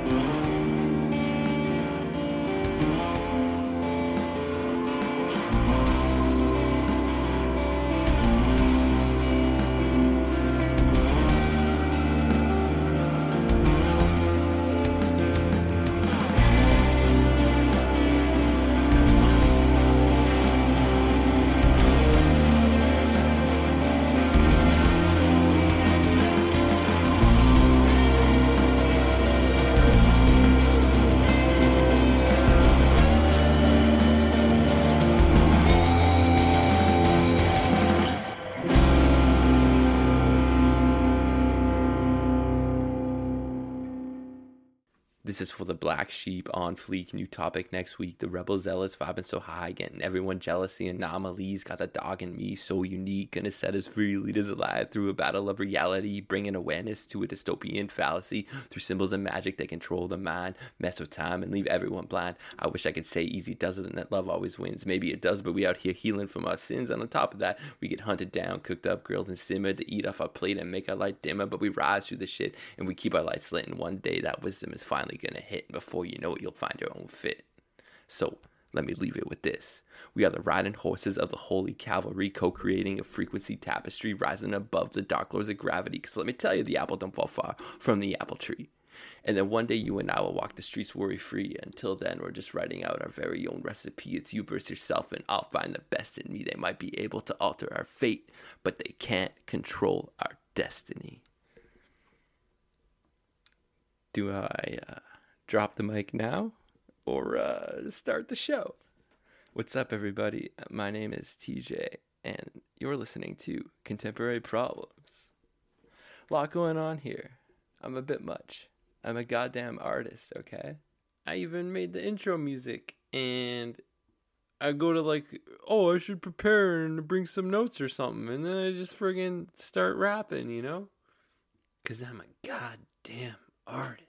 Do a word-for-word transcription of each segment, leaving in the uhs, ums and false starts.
This is for the black sheep on fleek. New topic next week. The rebel zealots vibing so high, getting everyone jealous. The anomalies got the dog in me, so unique. Gonna set us free, lead us alive through a battle of reality. Bringing awareness to a dystopian fallacy. Through symbols and magic that control the mind. Mess with time and leave everyone blind. I wish I could say easy does it and that love always wins. Maybe it does, but we out here healing from our sins. And on top of that, we get hunted down, cooked up, grilled and simmered to eat off our plate and make our light dimmer. But we rise through the shit and we keep our lights lit. And one day that wisdom is finally gonna hit. Before you know it, you'll find your own fit. So let me leave it with this. We are the riding horses of the holy cavalry, co-creating a frequency tapestry, rising above the dark lords of gravity. Because let me tell you, the apple don't fall far from the apple tree. And then one day you and I will walk the streets worry-free. Until then, we're just writing out our very own recipe. It's you versus yourself, and I'll find the best in me. They might be able to alter our fate, but they can't control our destiny. Do I... Uh, drop the mic now or uh, start the show? What's up, everybody? My name is T J, and you're listening to Contemporary Problems. A lot going on here. I'm a bit much. I'm a goddamn artist, okay? I even made the intro music, and I go to like, oh, I should prepare and bring some notes or something, and then I just friggin' start rapping, you know? Because I'm a goddamn artist.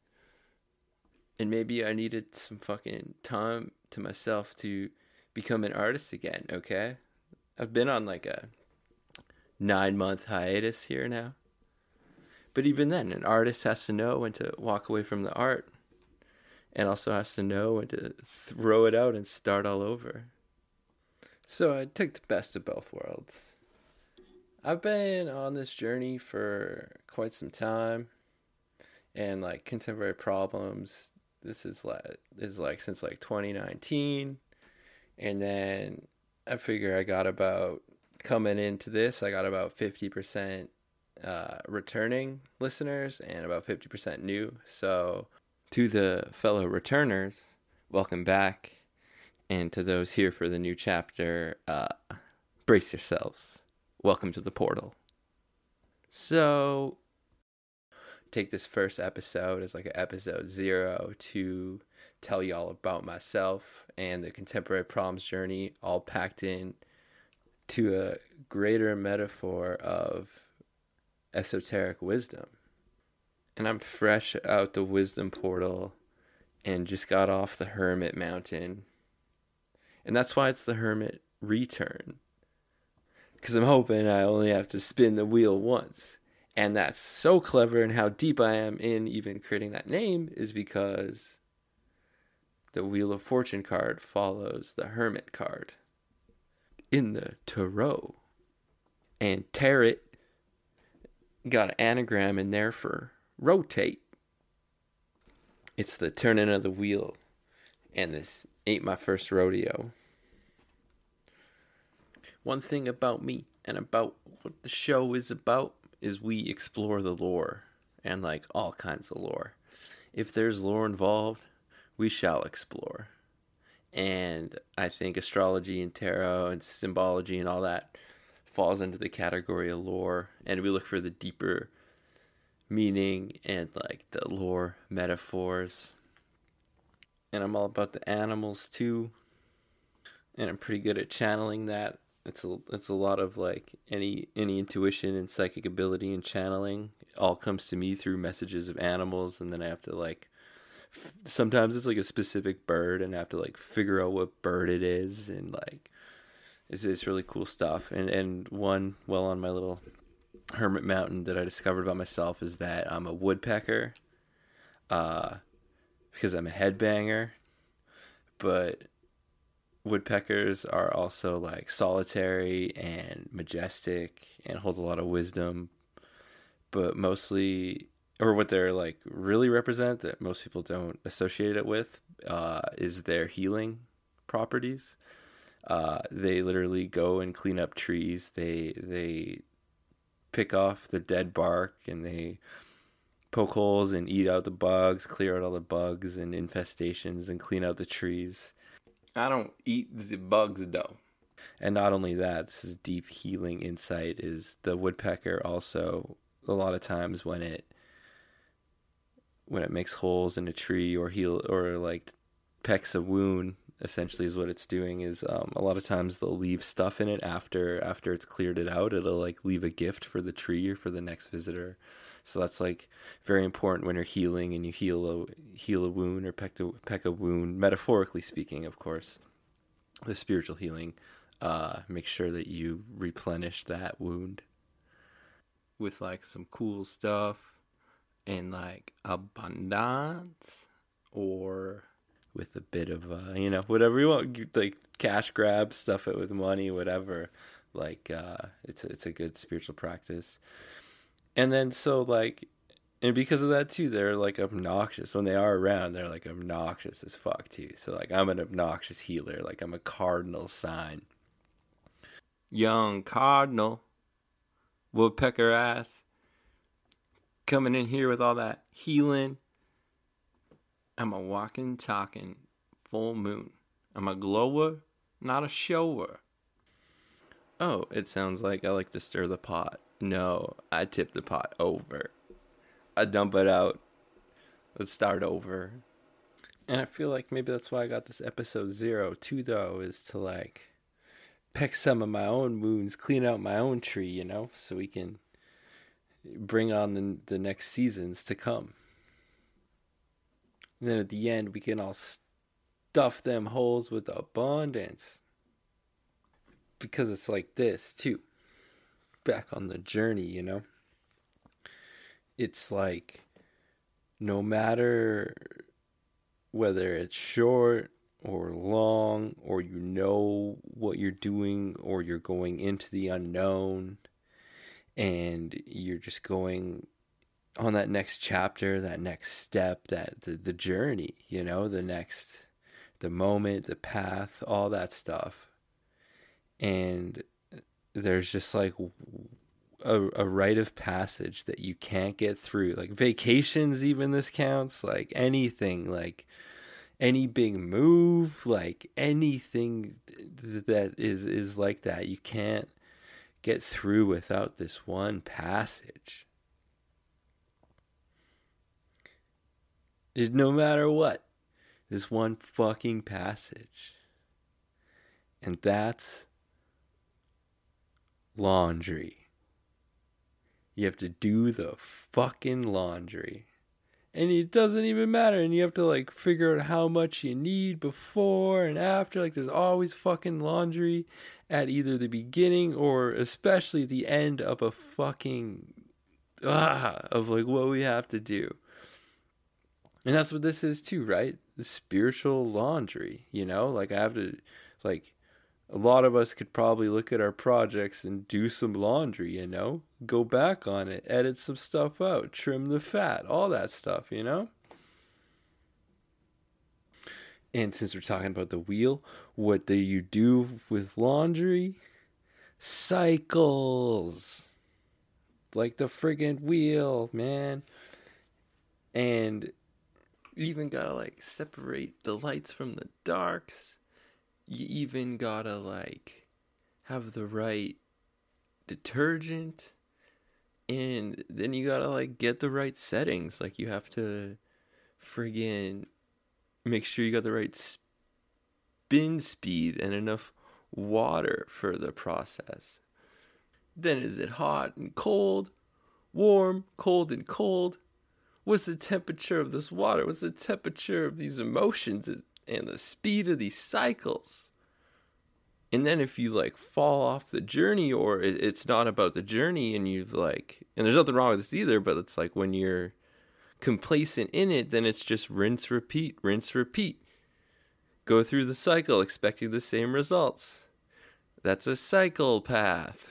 And maybe I needed some fucking time to myself to become an artist again, okay? I've been on like a nine-month hiatus here now. But even then, an artist has to know when to walk away from the art. And also has to know when to throw it out and start all over. So I took the best of both worlds. I've been on this journey for quite some time. And like Contemporary Problems... This is like this is like since like twenty nineteen, and then I figure I got about coming into this I got about fifty percent uh, returning listeners and about fifty percent new. So to the fellow returners, welcome back, and to those here for the new chapter, uh, brace yourselves. Welcome to the portal. So. Take this first episode as like an episode zero to tell y'all about myself and the Contemporary Problems journey, all packed in to a greater metaphor of esoteric wisdom. And I'm fresh out the wisdom portal and just got off the Hermit Mountain. And that's why it's the Hermit Return. Because I'm hoping I only have to spin the wheel once. And that's so clever, and how deep I am in even creating that name is because the Wheel of Fortune card follows the Hermit card in the Tarot. And Tarot got an anagram in there for rotate. It's the turning of the wheel, and this ain't my first rodeo. One thing about me and about what the show is about is we explore the lore, and like all kinds of lore. If there's lore involved, we shall explore. And I think astrology and tarot and symbology and all that falls into the category of lore, and we look for the deeper meaning and like the lore metaphors. And I'm all about the animals too, and I'm pretty good at channeling that. It's a, it's a lot of like any any intuition and psychic ability and channeling. It all comes to me through messages of animals, and then I have to like, f- sometimes it's like a specific bird, and I have to like figure out what bird it is, and like, it's, it's really cool stuff. And, and one, well, on my little Hermit Mountain that I discovered about myself is that I'm a woodpecker. Uh, because I'm a headbanger, but woodpeckers are also like solitary and majestic and hold a lot of wisdom, but mostly, or what they're like really represent that most people don't associate it with, uh, is their healing properties. Uh, they literally go and clean up trees. They they pick off the dead bark and they poke holes and eat out the bugs, clear out all the bugs and infestations, and clean out the trees. I don't eat the bugs though. And not only that, this is deep healing insight, is the woodpecker also, a lot of times when it when it makes holes in a tree or heal or like pecks a wound, essentially is what it's doing, is um, a lot of times they'll leave stuff in it after after it's cleared it out. It'll like leave a gift for the tree or for the next visitor. So that's like very important when you're healing and you heal a heal a wound or peck a, peck a wound, metaphorically speaking, of course. The spiritual healing, uh, make sure that you replenish that wound with like some cool stuff and like abundance, or with a bit of uh, you know, whatever you want, like cash grab, stuff it with money, whatever. Like uh, it's a, it's a good spiritual practice. And then so like, and because of that too, they're like obnoxious when they are around. They're like obnoxious as fuck too. So like, I'm an obnoxious healer. Like I'm a cardinal sign. Young cardinal, woodpecker ass, coming in here with all that healing. I'm a walking, talking full moon. I'm a glower, not a shower. Oh, it sounds like I like to stir the pot. No, I tip the pot over. I dump it out. Let's start over. And I feel like maybe that's why I got this episode zero too, though, is to like peck some of my own wounds, clean out my own tree, you know, so we can bring on the, the next seasons to come. And then at the end, we can all stuff them holes with abundance. Because it's like this, too. Back on the journey, you know? It's like, no matter whether it's short or long, or you know what you're doing, or you're going into the unknown, and you're just going on that next chapter, that next step, that the, the journey, you know, the next, the moment, the path, all that stuff. And there's just like a, a rite of passage that you can't get through. Like vacations, even this counts. Like anything, like any big move, like anything that is, is like that. You can't get through without this one passage. No matter what, this one fucking passage. And that's laundry. You have to do the fucking laundry. And it doesn't even matter. And you have to like figure out how much you need before and after. Like there's always fucking laundry at either the beginning or especially the end of a fucking, ah, of like what we have to do. And that's what this is too, right? The spiritual laundry, you know? Like I have to, like, a lot of us could probably look at our projects and do some laundry, you know? Go back on it, edit some stuff out, trim the fat, all that stuff, you know? And since we're talking about the wheel, what do you do with laundry? Cycles. Like the friggin' wheel, man. And you even gotta like separate the lights from the darks. You even gotta like have the right detergent, and then you gotta like get the right settings. Like you have to friggin' make sure you got the right spin speed and enough water for the process. Then is it hot and cold, warm, cold and cold? What's the temperature of this water? What's the temperature of these emotions and the speed of these cycles? And then if you like fall off the journey, or it's not about the journey and you've like, and there's nothing wrong with this either, but it's like when you're complacent in it, then it's just rinse, repeat, rinse, repeat. Go through the cycle expecting the same results. That's a psychopath.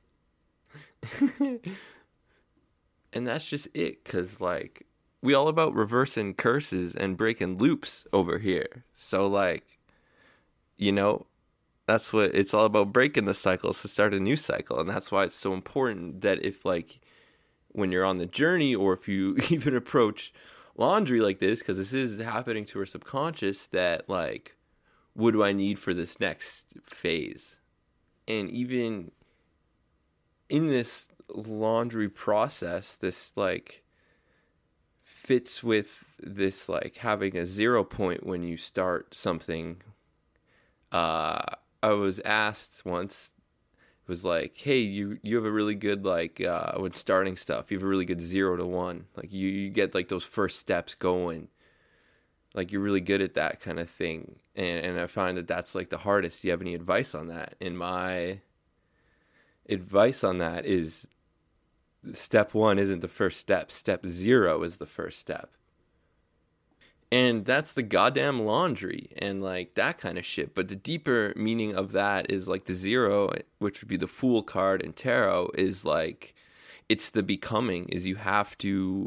And that's just it, because, like, we all about reversing curses and breaking loops over here. So, like, you know, that's what it's all about, breaking the cycles to start a new cycle. And that's why it's so important that if, like, when you're on the journey, or if you even approach laundry like this, because this is happening to our subconscious, that, like, what do I need for this next phase? And even in this laundry process, this, like, fits with this, like, having a zero point when you start something. Uh, I was asked once, it was like, hey, you, you have a really good, like, uh, when starting stuff, you have a really good zero to one. Like, you, you get, like, those first steps going. Like, you're really good at that kind of thing. And, and I find that that's, like, the hardest. Do you have any advice on that? And my advice on that is, step one isn't the first step. Step zero is the first step. And that's the goddamn laundry and, like, that kind of shit. But the deeper meaning of that is, like, the zero, which would be the Fool card in tarot, is, like, it's the becoming, is you have to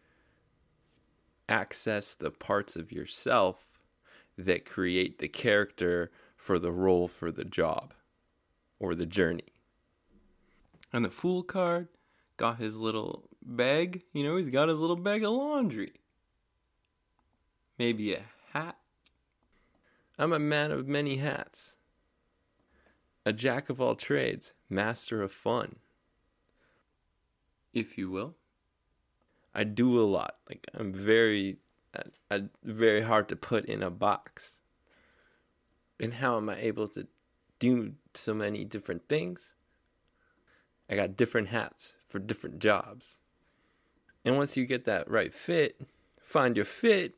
access the parts of yourself that create the character for the role for the job or the journey. And the Fool card got his little bag, you know, he's got his little bag of laundry. Maybe a hat. I'm a man of many hats. A jack of all trades, master of fun, if you will. I do a lot. Like, I'm very, I, I, very hard to put in a box. And how am I able to do so many different things? I got different hats for different jobs. And once you get that right fit, find your fit,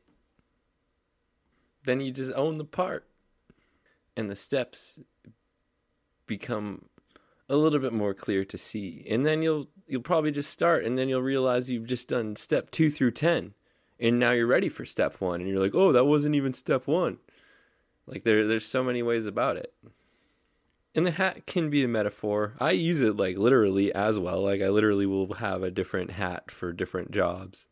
then you just own the part. And the steps become a little bit more clear to see. And then you'll you'll probably just start, and then you'll realize you've just done step two through ten. And now you're ready for step one. And you're like, oh, that wasn't even step one. Like, there there's so many ways about it. And the hat can be a metaphor. I use it, like, literally as well. Like, I literally will have a different hat for different jobs.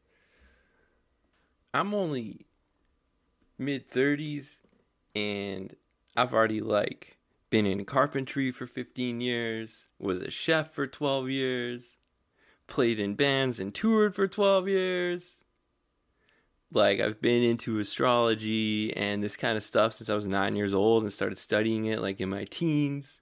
I'm only mid-thirties, and I've already, like, been in carpentry for fifteen years, was a chef for twelve years, played in bands and toured for twelve years. Like, I've been into astrology and this kind of stuff since I was nine years old and started studying it, like, in my teens.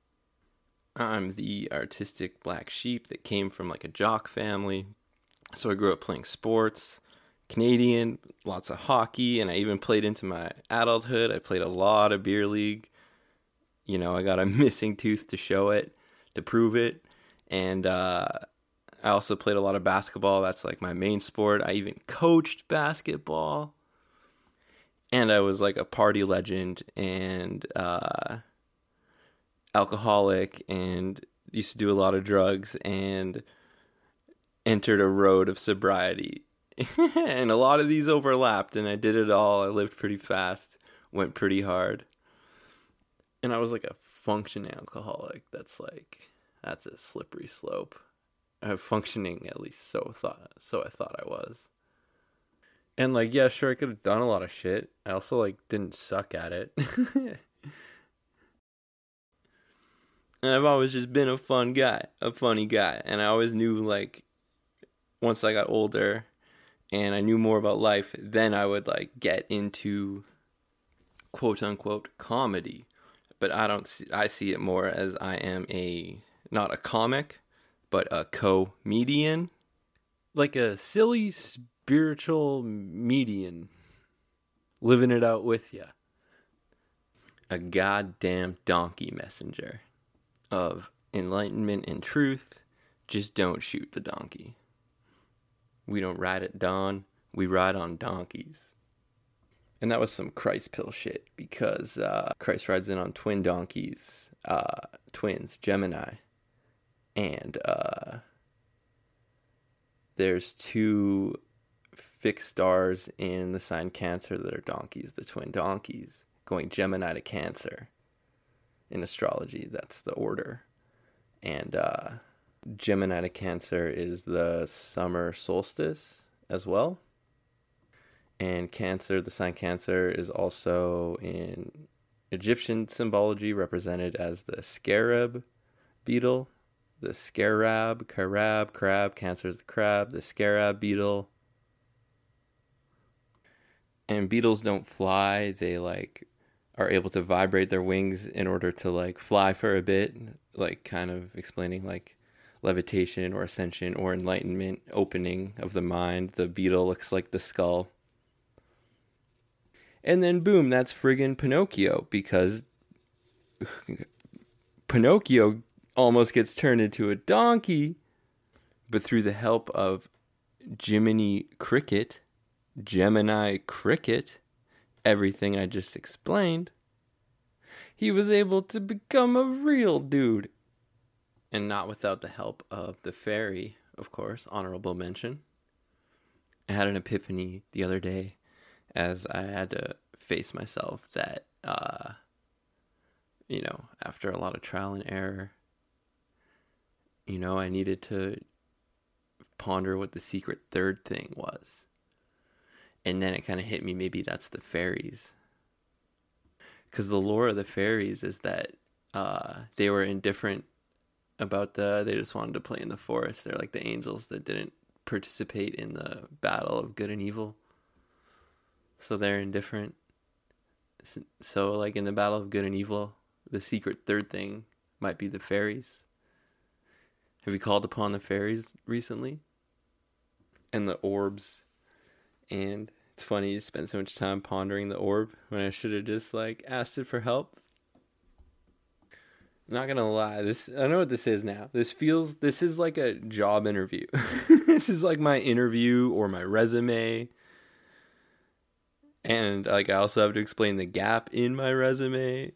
I'm the artistic black sheep that came from, like, a jock family. So I grew up playing sports, Canadian, lots of hockey, and I even played into my adulthood. I played a lot of beer league. You know, I got a missing tooth to show it, to prove it. And, uh... I also played a lot of basketball. That's, like, my main sport. I even coached basketball. And I was, like, a party legend and uh, alcoholic, and used to do a lot of drugs and entered a road of sobriety. And a lot of these overlapped, and I did it all. I lived pretty fast, went pretty hard. And I was, like, a functioning alcoholic. That's, like, that's a slippery slope. Uh, functioning, at least so thought so I thought I was. And, like, yeah, sure, I could have done a lot of shit. I also, like, didn't suck at it. And I've always just been a fun guy, a funny guy. And I always knew, like, once I got older and I knew more about life, then I would, like, get into quote unquote comedy. But I don't see, I see it more as I am a, not a comic, but a comedian, like a silly spiritual median, living it out with ya. A goddamn donkey messenger of enlightenment and truth. Just don't shoot the donkey. We don't ride at dawn, we ride on donkeys. And that was some Christ pill shit, because uh, Christ rides in on twin donkeys, uh, twins, Gemini. And uh, there's two fixed stars in the sign Cancer that are donkeys, the twin donkeys, going Gemini to Cancer. In astrology, that's the order. And uh, Gemini to Cancer is the summer solstice as well. And Cancer, the sign Cancer, is also in Egyptian symbology represented as the scarab beetle. The scarab, carab, crab, Cancer is the crab, the scarab beetle. And beetles don't fly, they like are able to vibrate their wings in order to like fly for a bit, like kind of explaining like levitation or ascension or enlightenment, opening of the mind. The beetle looks like the skull. And then boom, that's friggin' Pinocchio, because Pinocchio almost gets turned into a donkey, but through the help of Jiminy Cricket, Gemini Cricket, everything I just explained, he was able to become a real dude. And not without the help of the fairy, of course, honorable mention. I had an epiphany the other day as I had to face myself that, uh, you know, after a lot of trial and error, you know, I needed to ponder what the secret third thing was. And then it kind of hit me, maybe that's the fairies. Because the lore of the fairies is that uh, they were indifferent about the, they just wanted to play in the forest. They're like the angels that didn't participate in the battle of good and evil. So they're indifferent. So like in the battle of good and evil, the secret third thing might be the fairies. Have you called upon the fairies recently? And the orbs. And it's funny you spend so much time pondering the orb when I should have just like asked it for help. Not gonna lie, this I know what this is now. This feels this is like a job interview. This is like my interview or my resume. And like I also have to explain the gap in my resume.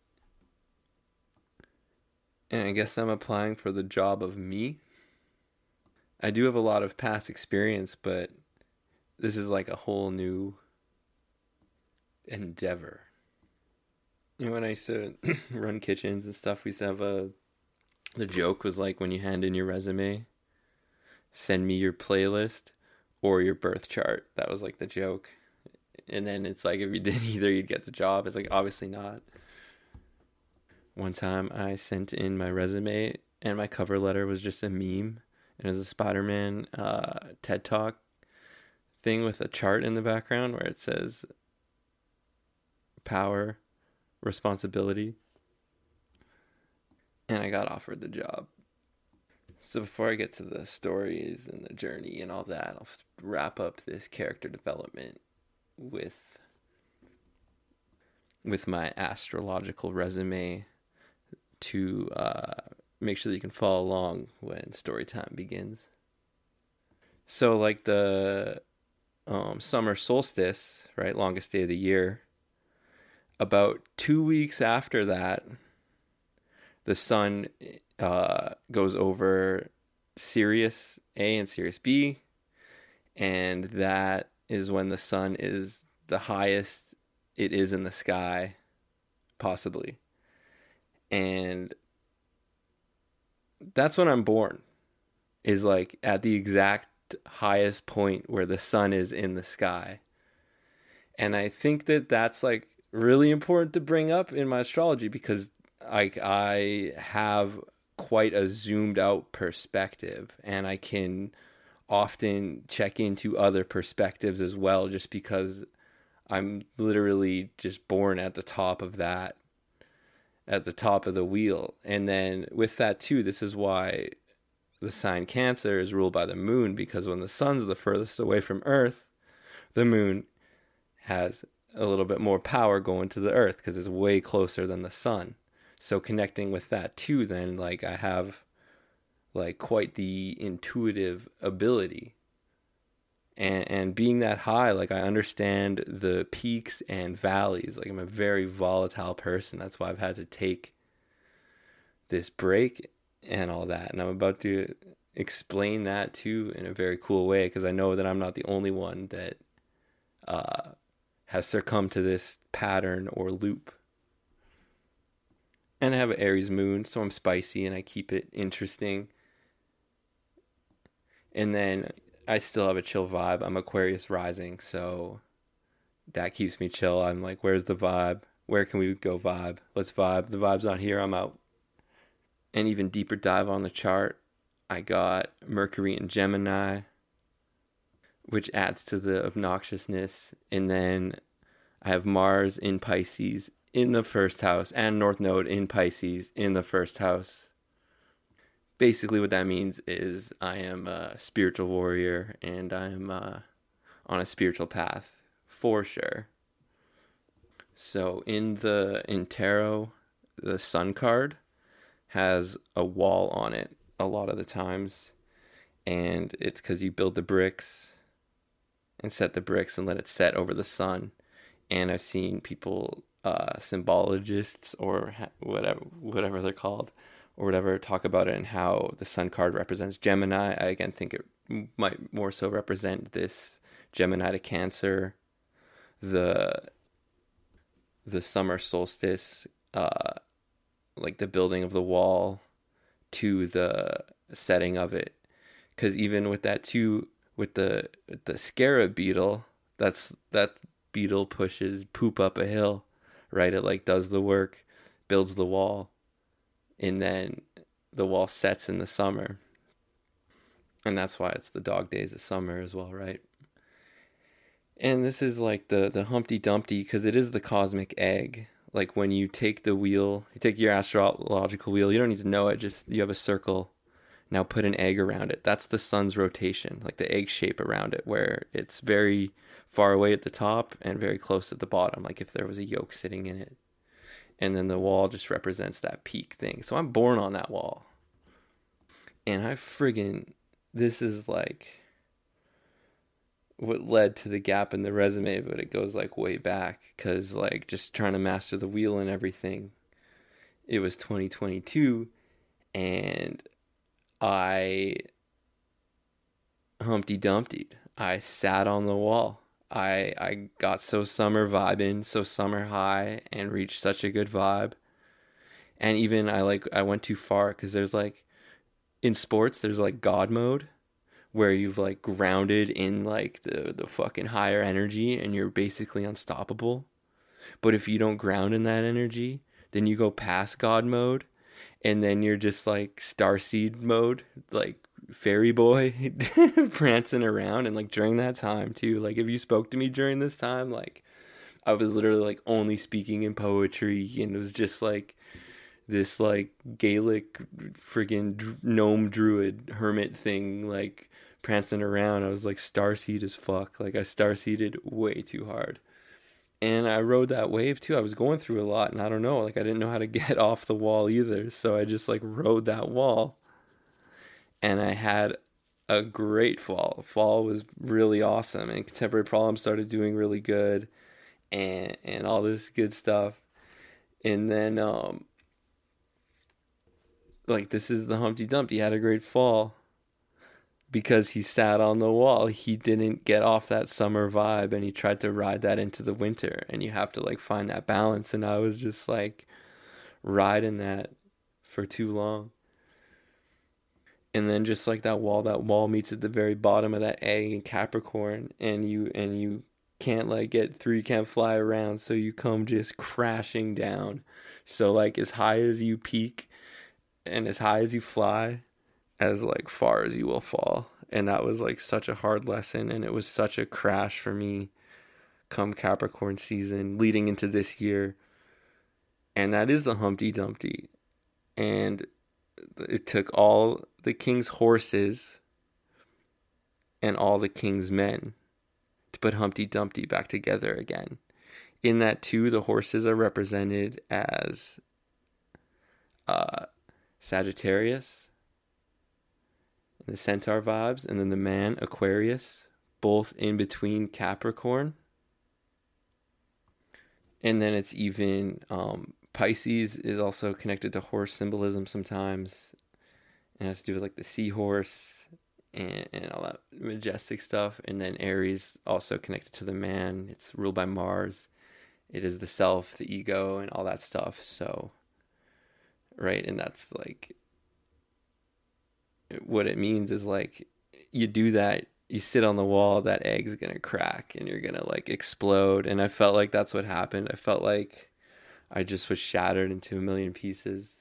And I guess I'm applying for the job of me. I do have a lot of past experience, but this is like a whole new endeavor. You know, when I used to run kitchens and stuff, we used to have a, the joke was like when you hand in your resume, send me your playlist or your birth chart. That was like the joke. And then it's like, if you did either, you'd get the job. It's like, obviously not. One time I sent in my resume and my cover letter was just a meme. And it was a Spider-Man uh, TED Talk thing with a chart in the background where it says power, responsibility. And I got offered the job. So before I get to the stories and the journey and all that, I'll wrap up this character development with with my astrological resume to uh, make sure that you can follow along when story time begins. So like the um, summer solstice, right, longest day of the year, about two weeks after that, the sun uh, goes over Sirius A and Sirius B, and that is when the sun is the highest it is in the sky, possibly. And that's when I'm born, is like at the exact highest point where the sun is in the sky. And I think that that's like really important to bring up in my astrology because like I have quite a zoomed out perspective and I can often check into other perspectives as well just because I'm literally just born at the top of that, at the top of the wheel. And then with that too, this is why the sign Cancer is ruled by the moon, because when the sun's the furthest away from Earth, the moon has a little bit more power going to the Earth because it's way closer than the sun. So connecting with that too, then like I have like quite the intuitive ability. And and being that high, like I understand the peaks and valleys. Like I'm a very volatile person. That's why I've had to take this break and all that. And I'm about to explain that too in a very cool way, because I know that I'm not the only one that uh, has succumbed to this pattern or loop. And I have an Aries moon, so I'm spicy and I keep it interesting. And then I still have a chill vibe. I'm Aquarius rising, so that keeps me chill. I'm like, where's the vibe? Where can we go vibe? Let's vibe. The vibe's not here. I'm out. And even deeper dive on the chart, I got Mercury in Gemini, which adds to the obnoxiousness. And then I have Mars in Pisces in the first house and North Node in Pisces in the first house. Basically what that means is I am a spiritual warrior and I'm uh, on a spiritual path for sure. So in the in tarot, the sun card has a wall on it a lot of the times, and it's because you build the bricks and set the bricks and let it set over the sun. And I've seen people, uh, symbologists or ha- whatever whatever they're called, or whatever, talk about it and how the sun card represents Gemini. I again think it might more so represent this Gemini to Cancer, the the summer solstice, uh, like the building of the wall to the setting of it. Because even with that too, with the with the scarab beetle, that's that beetle pushes poop up a hill, right? It like does the work, builds the wall. And then the wall sets in the summer. And that's why it's the dog days of summer as well, right? And this is like the, the Humpty Dumpty, because it is the cosmic egg. Like when you take the wheel, you take your astrological wheel, you don't need to know it, just you have a circle. Now put an egg around it. That's the sun's rotation, like the egg shape around it, where it's very far away at the top and very close at the bottom, like if there was a yolk sitting in it. And then the wall just represents that peak thing. So I'm born on that wall. And I friggin', this is like what led to the gap in the resume, but it goes like way back. Because like just trying to master the wheel and everything. It was twenty twenty-two and I Humpty Dumptied. I sat on the wall. I I got so summer vibing, so summer high, and reached such a good vibe. And even I like I went too far, because there's like in sports there's like God mode, where you've like grounded in like the the fucking higher energy and you're basically unstoppable. But if you don't ground in that energy, then you go past God mode, and then you're just like starseed mode, like fairy boy prancing around. And like during that time too, like if you spoke to me during this time, like I was literally like only speaking in poetry, and it was just like this like Gaelic friggin' dr- gnome druid hermit thing, like prancing around. I was like starseed as fuck. Like I starseeded way too hard. And I rode that wave too. I was going through a lot, and I don't know, like I didn't know how to get off the wall either. So I just like rode that wall. And I had a great fall. Fall was really awesome, and Contemporary Problems started doing really good, and and all this good stuff. And then um like this is the Humpty Dumpty. He had a great fall because he sat on the wall. He didn't get off that summer vibe, and he tried to ride that into the winter, and you have to like find that balance. And I was just like riding that for too long. And then just like that wall, that wall meets at the very bottom of that egg in Capricorn, and you and you can't like get through, you can't fly around, so you come just crashing down. So like as high as you peak and as high as you fly, as like far as you will fall. And that was like such a hard lesson, and it was such a crash for me come Capricorn season leading into this year. And that is the Humpty Dumpty. And it took all the king's horses and all the king's men to put Humpty Dumpty back together again. In that too, the horses are represented as uh, Sagittarius, the centaur vibes, and then the man, Aquarius, both in between Capricorn. And then it's even um, Pisces is also connected to horse symbolism sometimes. And it has to do with like the seahorse and, and all that majestic stuff. And then Aries also connected to the man. It's ruled by Mars. It is the self, the ego, and all that stuff. So, right, and that's like, what it means is like, you do that, you sit on the wall, that egg's gonna crack and you're gonna like explode. And I felt like that's what happened. I felt like I just was shattered into a million pieces.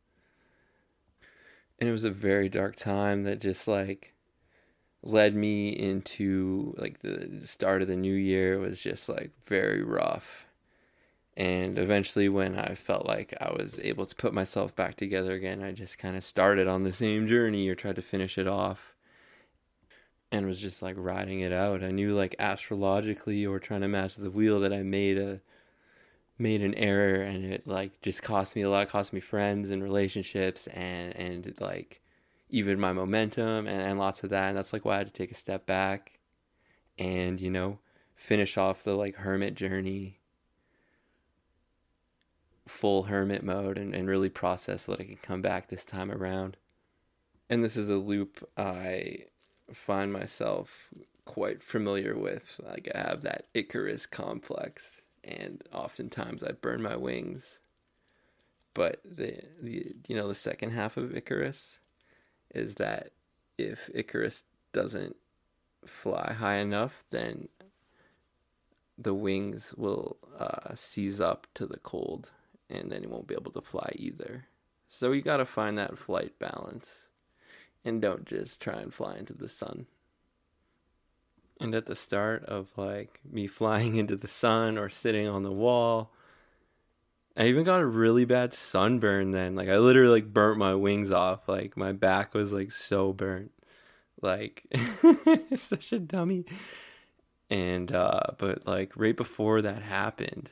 And it was a very dark time that just like led me into like the start of the new year was just like very rough. And eventually when I felt like I was able to put myself back together again, I just kind of started on the same journey or tried to finish it off and was just like riding it out. I knew like astrologically or trying to master the wheel that I made a made an error, and it like just cost me a lot, cost me friends and relationships and and like even my momentum and, and lots of that. And that's like why I had to take a step back and, you know, finish off the like hermit journey, full hermit mode, and, and really process so that I can come back this time around. And this is a loop I find myself quite familiar with. Like I have that Icarus complex, and oftentimes I burn my wings. But the, the you know the second half of Icarus is that if Icarus doesn't fly high enough, then the wings will uh, seize up to the cold, and then he won't be able to fly either. So you gotta find that flight balance, and don't just try and fly into the sun. And at the start of like me flying into the sun or sitting on the wall, I even got a really bad sunburn then. Like I literally like burnt my wings off. Like my back was like so burnt. Like such a dummy. And uh but like right before that happened,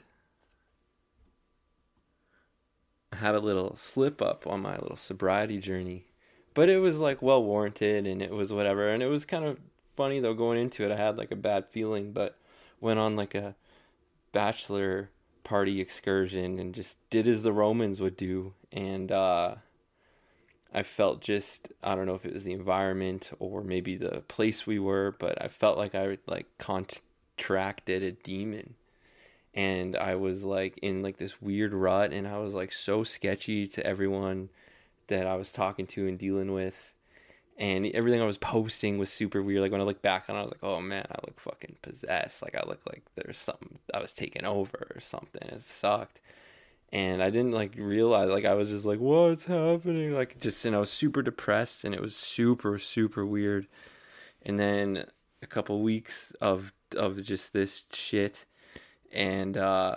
I had a little slip up on my little sobriety journey. But it was like well warranted and it was whatever. And it was kind of funny though going into it. I had like a bad feeling, but went on like a bachelor party excursion and just did as the Romans would do. And uh I felt just, I don't know if it was the environment or maybe the place we were, but I felt like I like contracted a demon. And I was like in like this weird rut, and I was like so sketchy to everyone that I was talking to and dealing with. And everything I was posting was super weird. Like when I look back on it, I was like, oh man, I look fucking possessed. Like I look like there's something, I was taken over or something. It sucked. And I didn't like realize, like I was just like, what's happening? Like just, and I was super depressed, and it was super, super weird. And then a couple weeks of, of just this shit. And, uh,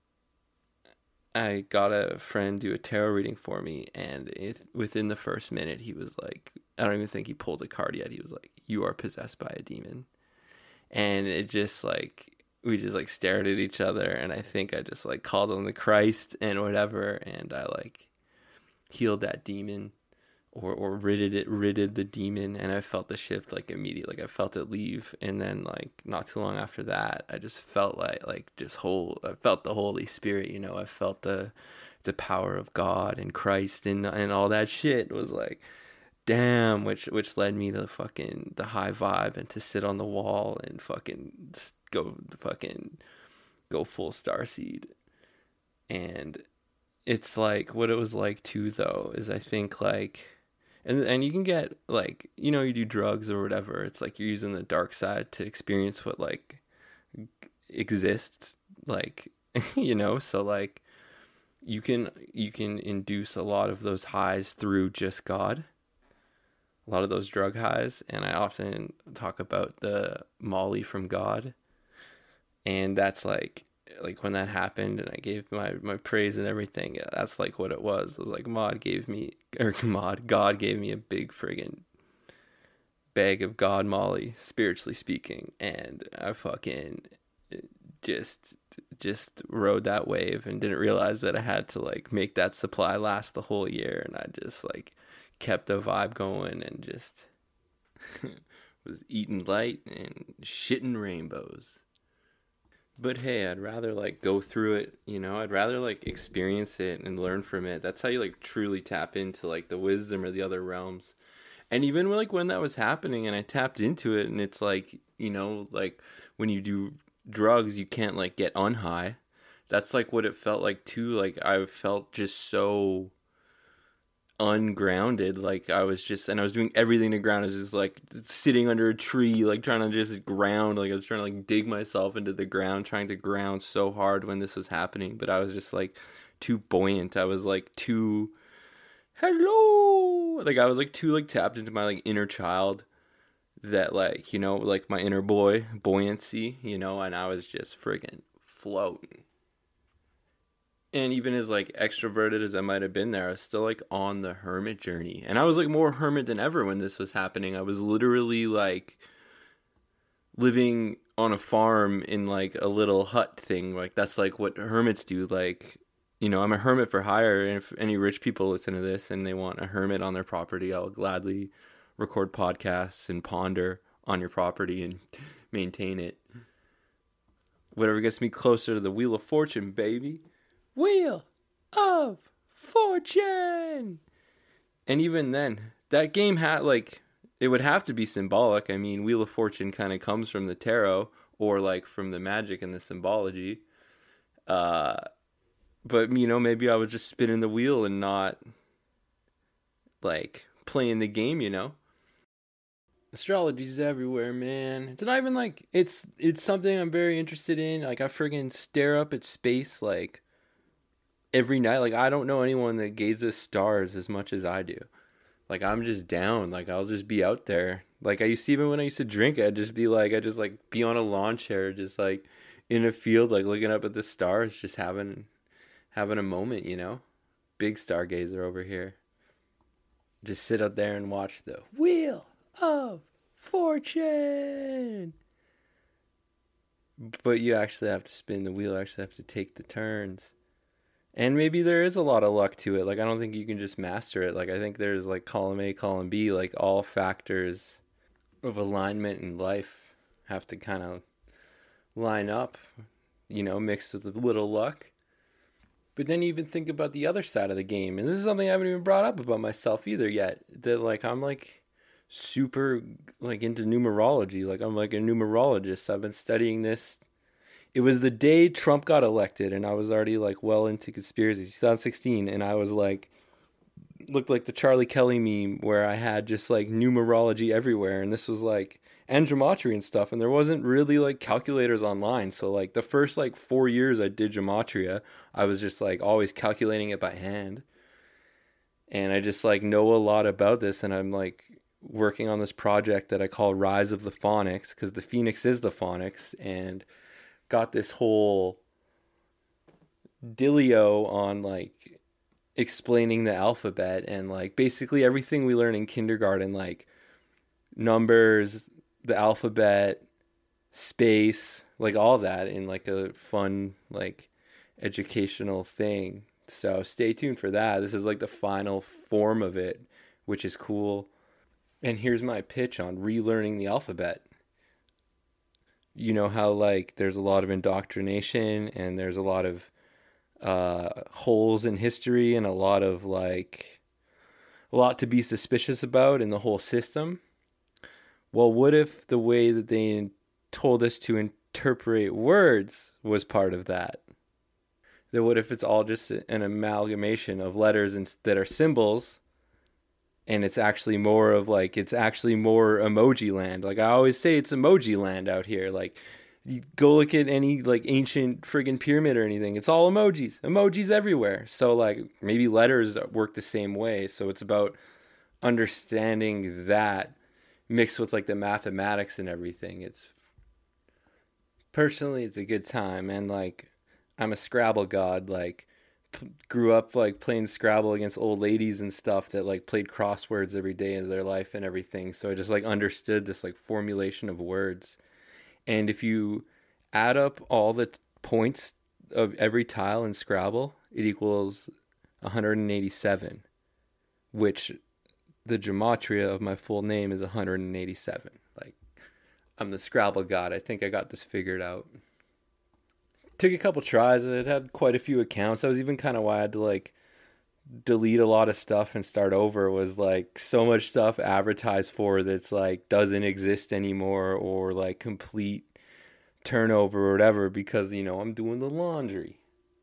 I got a friend do a tarot reading for me, and it, within the first minute, he was like, I don't even think he pulled a card yet. He was like, you are possessed by a demon. And it just like, we just like stared at each other, and I think I just like called on the Christ and whatever, and I like healed that demon or, or ridded it, ridded the demon, and I felt the shift like immediately. Like I felt it leave, and then like not too long after that, I just felt like like just whole. I felt the Holy Spirit, you know. I felt the the power of God and Christ and and all that shit. It was like, damn, which which led me to fucking the high vibe and to sit on the wall and fucking go fucking go full starseed. And it's like what it was like too though is I think like. And and you can get, like, you know, you do drugs or whatever. It's like you're using the dark side to experience what, like, exists, like, you know? So, like, you can you can induce a lot of those highs through just God. A lot of those drug highs. And I often talk about the Molly from God. And that's, like, like when that happened and I gave my, my praise and everything, that's like what it was. It was like Maud gave me, or Maud, God gave me a big friggin' bag of God Molly, spiritually speaking, and I fucking just just rode that wave and didn't realize that I had to like make that supply last the whole year, and I just like kept the vibe going and just was eating light and shitting rainbows. But hey, I'd rather like go through it, you know, I'd rather like experience it and learn from it. That's how you like truly tap into like the wisdom or the other realms. And even like when that was happening and I tapped into it, and it's like, you know, like when you do drugs, you can't like get unhigh. That's like what it felt like too. Like I felt just so ungrounded. Like I was just, and I was doing everything to ground. I was just like sitting under a tree, like trying to just ground. Like I was trying to like dig myself into the ground, trying to ground so hard when this was happening. But I was just like too buoyant. I was like too, hello. Like I was like too like tapped into my like inner child, that like, you know, like my inner boy, buoyancy, you know, and I was just friggin' floating. And even as like extroverted as I might have been there, I was still like on the hermit journey. And I was like more hermit than ever when this was happening. I was literally like living on a farm in like a little hut thing. Like that's like what hermits do. Like, you know, I'm a hermit for hire. And if any rich people listen to this and they want a hermit on their property, I'll gladly record podcasts and ponder on your property and maintain it. Whatever gets me closer to the Wheel of Fortune, baby. Wheel of Fortune! And even then, that game had, like, it would have to be symbolic. I mean, Wheel of Fortune kind of comes from the tarot, or, like, from the magic and the symbology. Uh, but, you know, maybe I was just spinning the wheel and not, like, playing the game, you know? Astrology's everywhere, man. It's not even, like, it's, it's something I'm very interested in. Like, I friggin' stare up at space, like, every night. Like I don't know anyone that gazes stars as much as I do. Like I'm just down. Like I'll just be out there. Like I used to, even when I used to drink, I'd just be like, I'd just like be on a lawn chair, just like in a field, like looking up at the stars, just having having a moment, you know? Big stargazer over here. Just sit out there and watch the Wheel of Fortune. But you actually have to spin the wheel, actually have to take the turns. And maybe there is a lot of luck to it. Like, I don't think you can just master it. Like, I think there's, like, column A, column B. Like, all factors of alignment in life have to kind of line up, you know, mixed with a little luck. But then you even think about the other side of the game. And this is something I haven't even brought up about myself either yet. That, like, I'm, like, super, like, into numerology. Like, I'm, like, a numerologist. I've been studying this. It was the day Trump got elected, and I was already, like, well into conspiracies. twenty sixteen, and I was, like, looked like the Charlie Kelly meme where I had just, like, numerology everywhere, and this was, like, and gematria and stuff, and there wasn't really, like, calculators online. So, like, the first, like, four years I did gematria, I was just, like, always calculating it by hand. And I just, like, know a lot about this, and I'm, like, working on this project that I call Rise of the Phonics, because the Phoenix is the Phonics, and got this whole dealio on like explaining the alphabet and like basically everything we learn in kindergarten, like numbers, the alphabet, space, like all that in like a fun, like educational thing. So stay tuned for that. This is like the final form of it, which is cool. And here's my pitch on relearning the alphabet. You know how, like, there's a lot of indoctrination and there's a lot of uh, holes in history and a lot of, like, a lot to be suspicious about in the whole system? Well, what if the way that they told us to interpret words was part of that? Then what if it's all just an amalgamation of letters and, that are symbols? And it's actually more of like, it's actually more emoji land. Like I always say, it's emoji land out here. Like you go look at any like ancient friggin' pyramid or anything. It's all emojis, emojis everywhere. So like maybe letters work the same way. So it's about understanding that mixed with like the mathematics and everything. It's personally, it's a good time. And like, I'm a Scrabble god. Like, grew up like playing Scrabble against old ladies and stuff that like played crosswords every day of their life and everything. So I just like understood this like formulation of words. And if you add up all the t- points of every tile in Scrabble, it equals one hundred eighty-seven, which the gematria of my full name is one hundred eighty-seven. Like I'm the Scrabble god. I think I got this figured out. Took a couple tries, and it had quite a few accounts. That was even kind of why I had to like delete a lot of stuff and start over was like so much stuff advertised for that's like doesn't exist anymore, or like complete turnover or whatever, because you know I'm doing the laundry.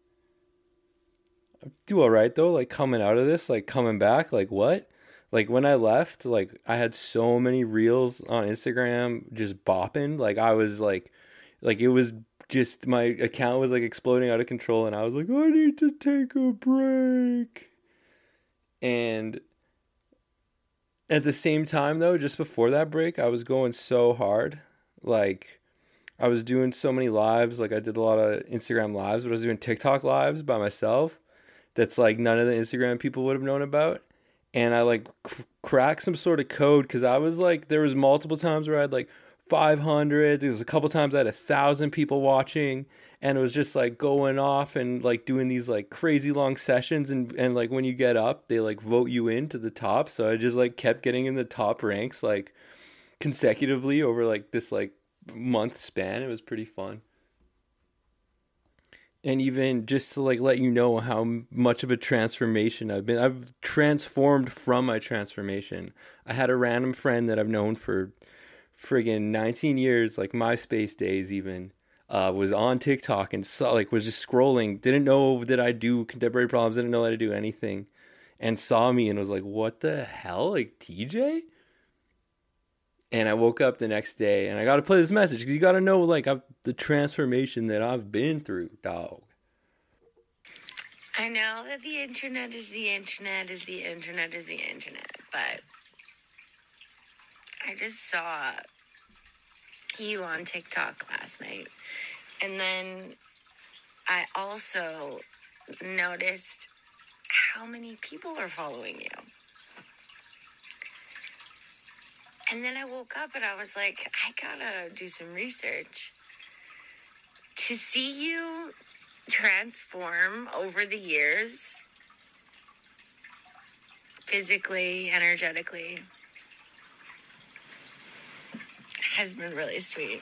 I do all right though, like coming out of this, like coming back, like what? Like when I left, like I had so many reels on Instagram just bopping. Like I was like like it was just my account was like exploding out of control, and I was like, I need to take a break. And at the same time though, just before that break, I was going so hard. Like I was doing so many lives, like I did a lot of Instagram lives, but I was doing TikTok lives by myself. That's like none of the Instagram people would have known about. And I like c- cracked some sort of code, because I was like, there was multiple times where I had like five hundred. There was a couple times I had a thousand people watching, and it was just like going off and like doing these like crazy long sessions. And, and like when you get up, they like vote you into the top. So I just like kept getting in the top ranks like consecutively over like this like month span. It was pretty fun. And even just to like let you know how much of a transformation I've been, I've transformed from my transformation. I had a random friend that I've known for friggin' nineteen years, like MySpace days even, uh, was on TikTok and saw, like, was just scrolling, didn't know that I do contemporary problems, didn't know that I do anything, and saw me and was like, what the hell? Like, T J? And I woke up the next day and I got to play this message, because you got to know, like, I've, the transformation that I've been through, dog. I know that the internet is the internet is the internet is the internet, but I just saw you on TikTok last night. And then I also noticed how many people are following you. And then I woke up and I was like, I gotta do some research. To see you transform over the years, physically, energetically, has been really sweet.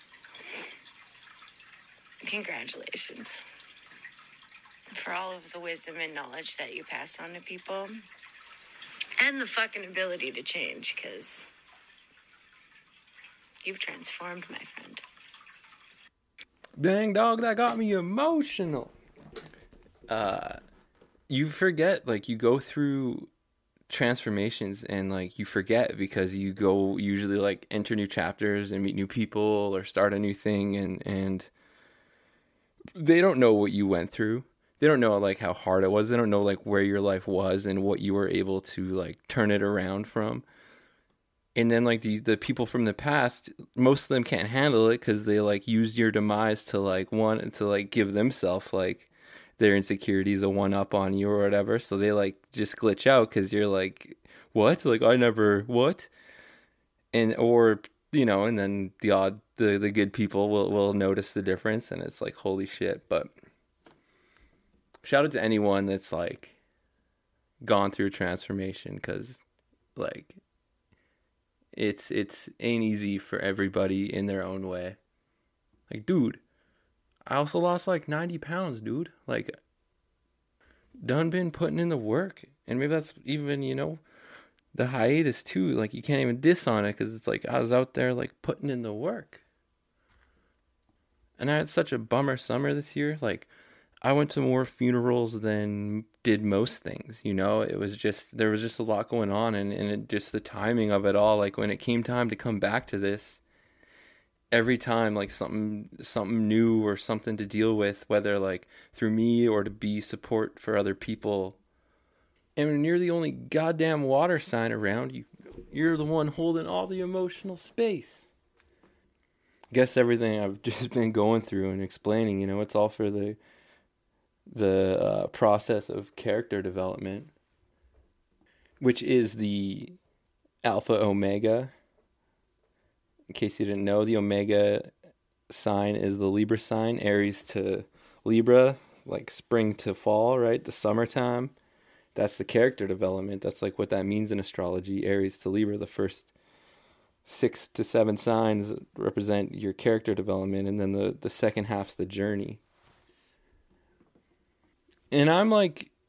Congratulations for all of the wisdom and knowledge that you pass on to people, and the fucking ability to change, because you've transformed, my friend. Dang, dog, that got me emotional. Uh, you forget, like, you go through transformations and, like, you forget because you go usually, like, enter new chapters and meet new people or start a new thing, and, and they don't know what you went through. They don't know, like, how hard it was. They don't know, like, where your life was and what you were able to, like, turn it around from. And then, like, the the people from the past, most of them can't handle it because they, like, used your demise to, like, want to, like, give themselves, like, their insecurities a one-up on you or whatever. So they, like, just glitch out because you're like, what? Like, I never, what? And, or, you know, and then the odd, the, the good people will, will notice the difference, and it's like, holy shit. But shout out to anyone that's, like, gone through transformation, because, like, It's it's ain't easy for everybody in their own way. Like, dude, I also lost like ninety pounds, dude. Like, done been putting in the work. And maybe that's even, you know, the hiatus too. Like, you can't even diss on it, because it's like I was out there, like, putting in the work. And I had such a bummer summer this year. Like, I went to more funerals than did most things, you know? It was just, there was just a lot going on, and, and it, just the timing of it all, like, when it came time to come back to this, every time, like, something, something new or something to deal with, whether, like, through me or to be support for other people. And when you're the only goddamn water sign around, you, you're the one holding all the emotional space. I guess everything I've just been going through and explaining, you know, it's all for the the uh, process of character development, which is the Alpha Omega. In case you didn't know, the Omega sign is the Libra sign, Aries to Libra, like spring to fall, right? The summertime. That's the character development. That's like what that means in astrology, Aries to Libra. The first six to seven signs represent your character development, and then the, the second half's the journey. And I'm like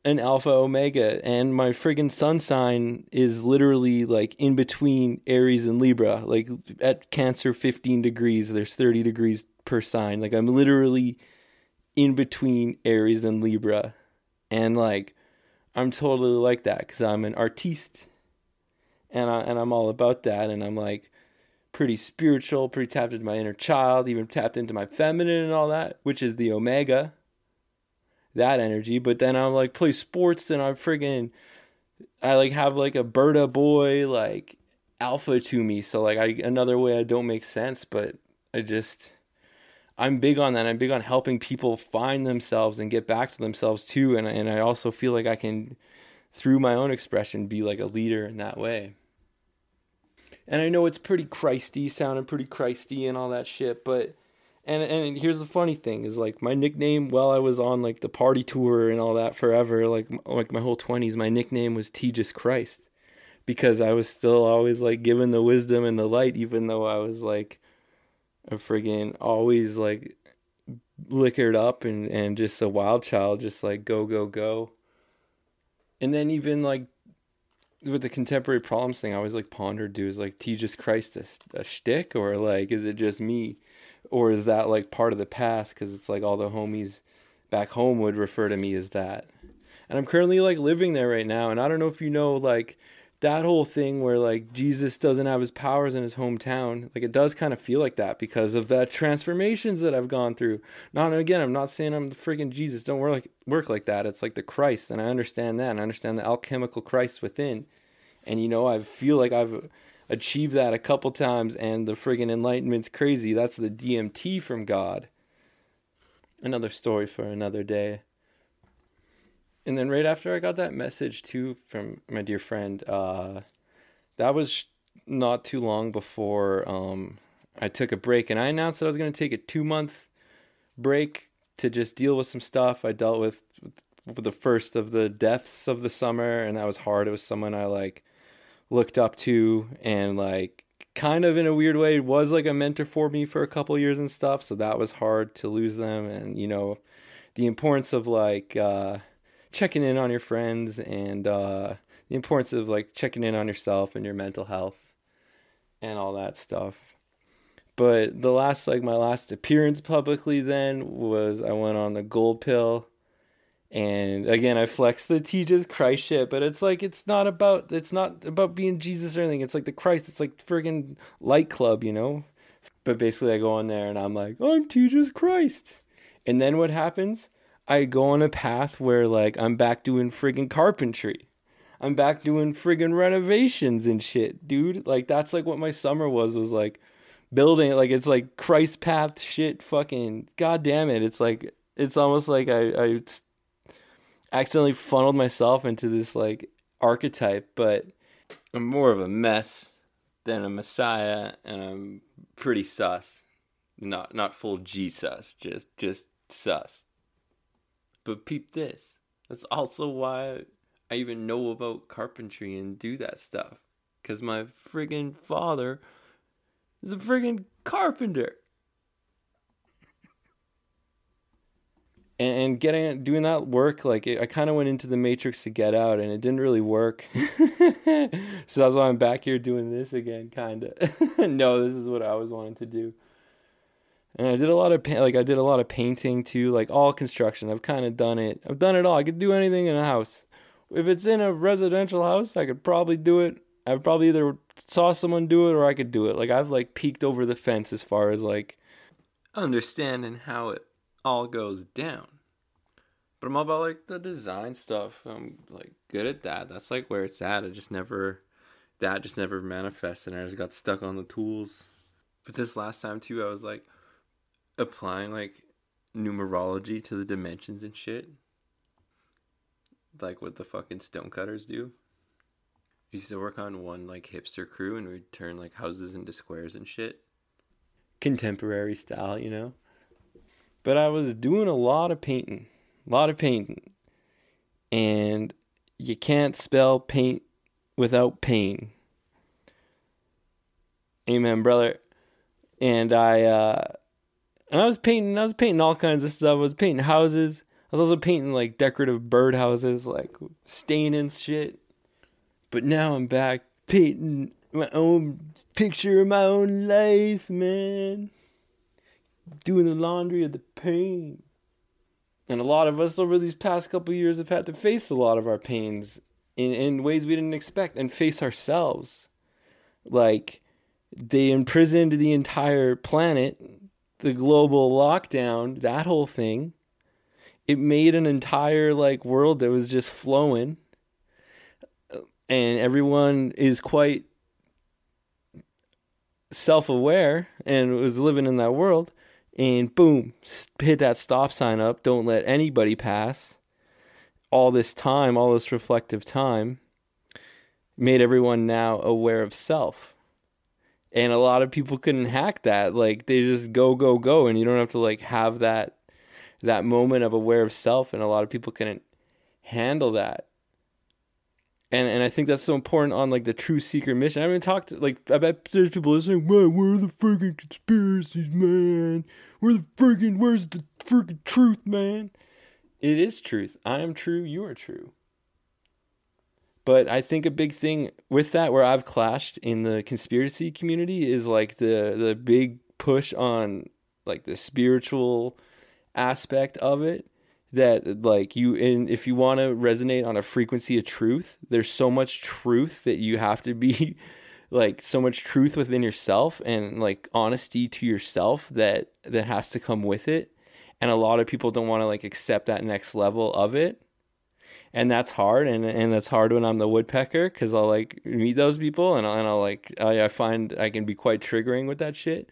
an Alpha Omega, and my friggin' sun sign is literally like in between Aries and Libra. Like at Cancer fifteen degrees, there's thirty degrees per sign. Like I'm literally in between Aries and Libra. And like I'm totally like that because I'm an artiste. And I and I'm all about that, and I'm like pretty spiritual, pretty tapped into my inner child, even tapped into my feminine and all that, which is the Omega. That energy. But then I'm like play sports, and I'm friggin' I like have like a Berta boy like alpha to me. So like I another way I don't make sense, but I just I'm big on that. I'm big on helping people find themselves and get back to themselves too. And and I also feel like I can, through my own expression, be like a leader in that way. And I know it's pretty Christy, sounding pretty Christy and all that shit, but And and here's the funny thing is like my nickname while I was on like the party tour and all that forever, like like my whole twenties, my nickname was Jesus Christ, because I was still always like given the wisdom and the light, even though I was like a friggin' always like liquored up and, and just a wild child, just like go, go, go. And then even like with the contemporary problems thing, I always like pondered, dude, is like Jesus Christ a, a shtick, or like is it just me? Or is that like part of the past? Because it's like all the homies back home would refer to me as that. And I'm currently like living there right now. And I don't know if you know like that whole thing where like Jesus doesn't have his powers in his hometown. Like it does kind of feel like that because of the transformations that I've gone through. Not again, I'm not saying I'm the freaking Jesus. Don't work like work like that. It's like the Christ, and I understand that, and I understand the alchemical Christ within. And you know, I feel like I've achieved that a couple times, and the friggin' enlightenment's crazy. That's the D M T from God. Another story for another day. And then right after I got that message too from my dear friend, uh, that was not too long before um, I took a break, and I announced that I was going to take a two month break to just deal with some stuff. I dealt with, with the first of the deaths of the summer, and that was hard. It was someone I like looked up to, and like kind of in a weird way was like a mentor for me for a couple years and stuff, so that was hard to lose them. And you know, the importance of like uh checking in on your friends, and uh the importance of like checking in on yourself and your mental health and all that stuff. But the last like my last appearance publicly then was I went on the gold pill. And again, I flex the Jesus Christ shit, but it's like, it's not about, it's not about being Jesus or anything. It's like the Christ. It's like friggin' Light Club, you know? But basically I go on there and I'm like, I'm Jesus Christ. And then what happens? I go on a path where like, I'm back doing friggin' carpentry. I'm back doing friggin' renovations and shit, dude. Like, that's like what my summer was, was like building, like, it's like Christ path shit, fucking, god damn it. It's like, it's almost like I, I, accidentally funneled myself into this like archetype, but I'm more of a mess than a messiah, and I'm pretty sus. Not not full Jesus, just just sus. But peep this. That's also why I even know about carpentry and do that stuff. Cause my friggin' father is a friggin' carpenter. And getting doing that work, like it, I kind of went into the Matrix to get out, and it didn't really work. So that's why I'm back here doing this again, kind of. No, this is what I always wanted to do. And I did a lot of like I did a lot of painting too, like all construction. I've kind of done it. I've done it all. I could do anything in a house. If it's in a residential house, I could probably do it. I've probably either saw someone do it or I could do it. Like I've like peeked over the fence as far as like understanding how it all goes down. But I'm all about like the design stuff. I'm like good at that. That's like where it's at. I just never, that just never manifested, and I just got stuck on the tools. But this last time too, I was like applying like numerology to the dimensions and shit. Like what the fucking stonecutters do. We used to work on one like hipster crew, and we'd turn like houses into squares and shit. Contemporary style, you know? But I was doing a lot of painting. A lot of painting. And you can't spell paint without pain. Amen, brother. And I uh and I was painting I was painting all kinds of stuff. I was painting houses, I was also painting like decorative birdhouses, like staining shit. But now I'm back painting my own picture of my own life, man. Doing the laundry of the pain. And a lot of us over these past couple of years have had to face a lot of our pains in, in ways we didn't expect and face ourselves. Like, they imprisoned the entire planet, the global lockdown, that whole thing. It made an entire, like, world that was just flowing. And everyone is quite self-aware and was living in that world. And boom, hit that stop sign up. Don't let anybody pass. All this time, all this reflective time, made everyone now aware of self. And a lot of people couldn't hack that. Like, they just go, go, go. And you don't have to, like, have that that moment of aware of self. And a lot of people couldn't handle that. And and I think that's so important on, like, the true seeker mission. I haven't talked, like, I bet there's people listening, man, where are the freaking conspiracies, man? Where the freaking, where's the freaking truth, man? It is truth. I am true, you are true. But I think a big thing with that, where I've clashed in the conspiracy community, is, like, the, the big push on, like, the spiritual aspect of it. That, like, you, and if you want to resonate on a frequency of truth, there's so much truth that you have to be, like, so much truth within yourself and, like, honesty to yourself that, that has to come with it. And a lot of people don't want to, like, accept that next level of it. And that's hard. And, and that's hard when I'm the woodpecker, because I'll, like, meet those people and I'll, and I'll like, I, I find I can be quite triggering with that shit.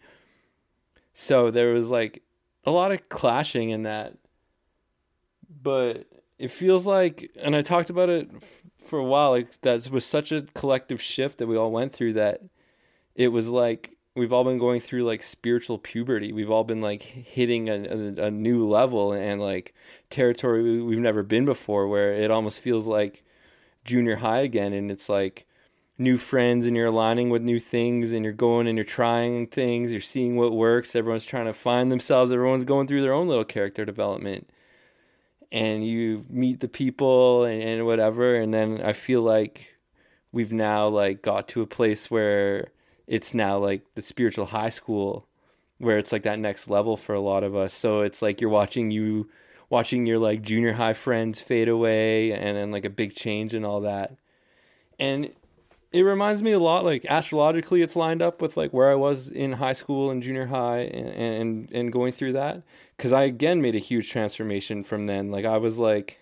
So there was, like, a lot of clashing in that. But it feels like, and I talked about it f- for a while, like, that was such a collective shift that we all went through, that it was like we've all been going through, like, spiritual puberty. We've all been, like, hitting a, a, a new level and, like, territory we've never been before, where it almost feels like junior high again. And it's like new friends, and you're aligning with new things, and you're going and you're trying things, you're seeing what works. Everyone's trying to find themselves. Everyone's going through their own little character development. And you meet the people and, and whatever. And then I feel like we've now, like, got to a place where it's now, like, the spiritual high school, where it's, like, that next level for a lot of us. So it's like you're watching you, watching your, like, junior high friends fade away, and then, like, a big change and all that. And it reminds me a lot, like, astrologically, it's lined up with, like, where I was in high school and junior high and, and, and going through that. Because I, again, made a huge transformation from then. Like, I was, like,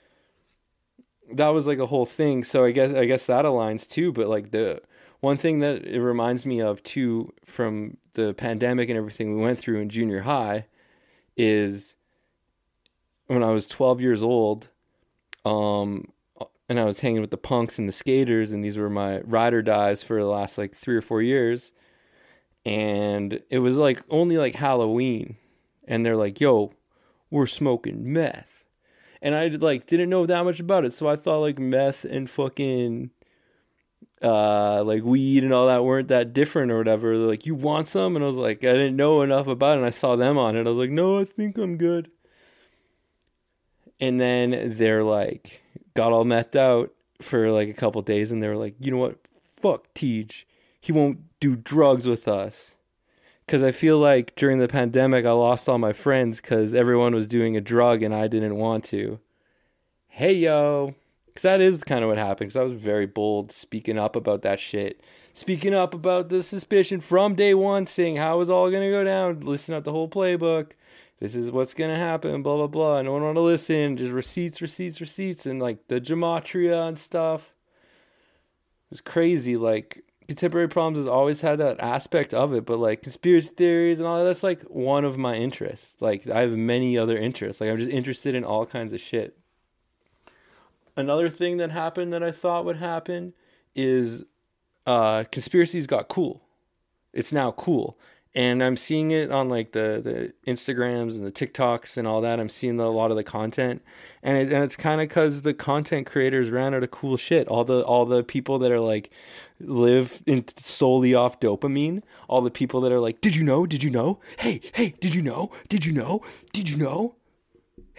that was, like, a whole thing. So I guess I guess that aligns, too. But, like, the one thing that it reminds me of, too, from the pandemic and everything we went through in junior high is when I was twelve years old, um, and I was hanging with the punks and the skaters, and these were my ride or dies for the last, like, three or four years. And it was, like, only, like, Halloween. And they're like, yo, we're smoking meth. And I, like, didn't know that much about it. So I thought, like, meth and fucking, uh, like, weed and all that weren't that different or whatever. They're like, you want some? And I was like, I didn't know enough about it. And I saw them on it. I was like, no, I think I'm good. And then they're like, got all methed out for, like, a couple days. And they were like, you know what? Fuck Tej. He won't do drugs with us. Because I feel like during the pandemic, I lost all my friends because everyone was doing a drug and I didn't want to. Hey, yo. Because that is kind of what happened. Because I was very bold speaking up about that shit. Speaking up about the suspicion from day one, saying how it was all going to go down. Listen out the whole playbook. This is what's going to happen, blah, blah, blah. No one want to listen. Just receipts, receipts, receipts. And, like, the gematria and stuff. It was crazy, like... Contemporary Problems has always had that aspect of it, but, like, conspiracy theories and all that, that's, like, one of my interests. Like, I have many other interests. Like, I'm just interested in all kinds of shit. Another thing that happened that I thought would happen is uh, conspiracies got cool. It's now cool. And I'm seeing it on, like, the, the Instagrams and the TikToks and all that. I'm seeing the, a lot of the content. And, it, and it's kind of because the content creators ran out of cool shit. All the all the people that are, like, live in solely off dopamine. All the people that are like, did you know? Did you know? Hey, hey, did you know? Did you know? Did you know? Hey,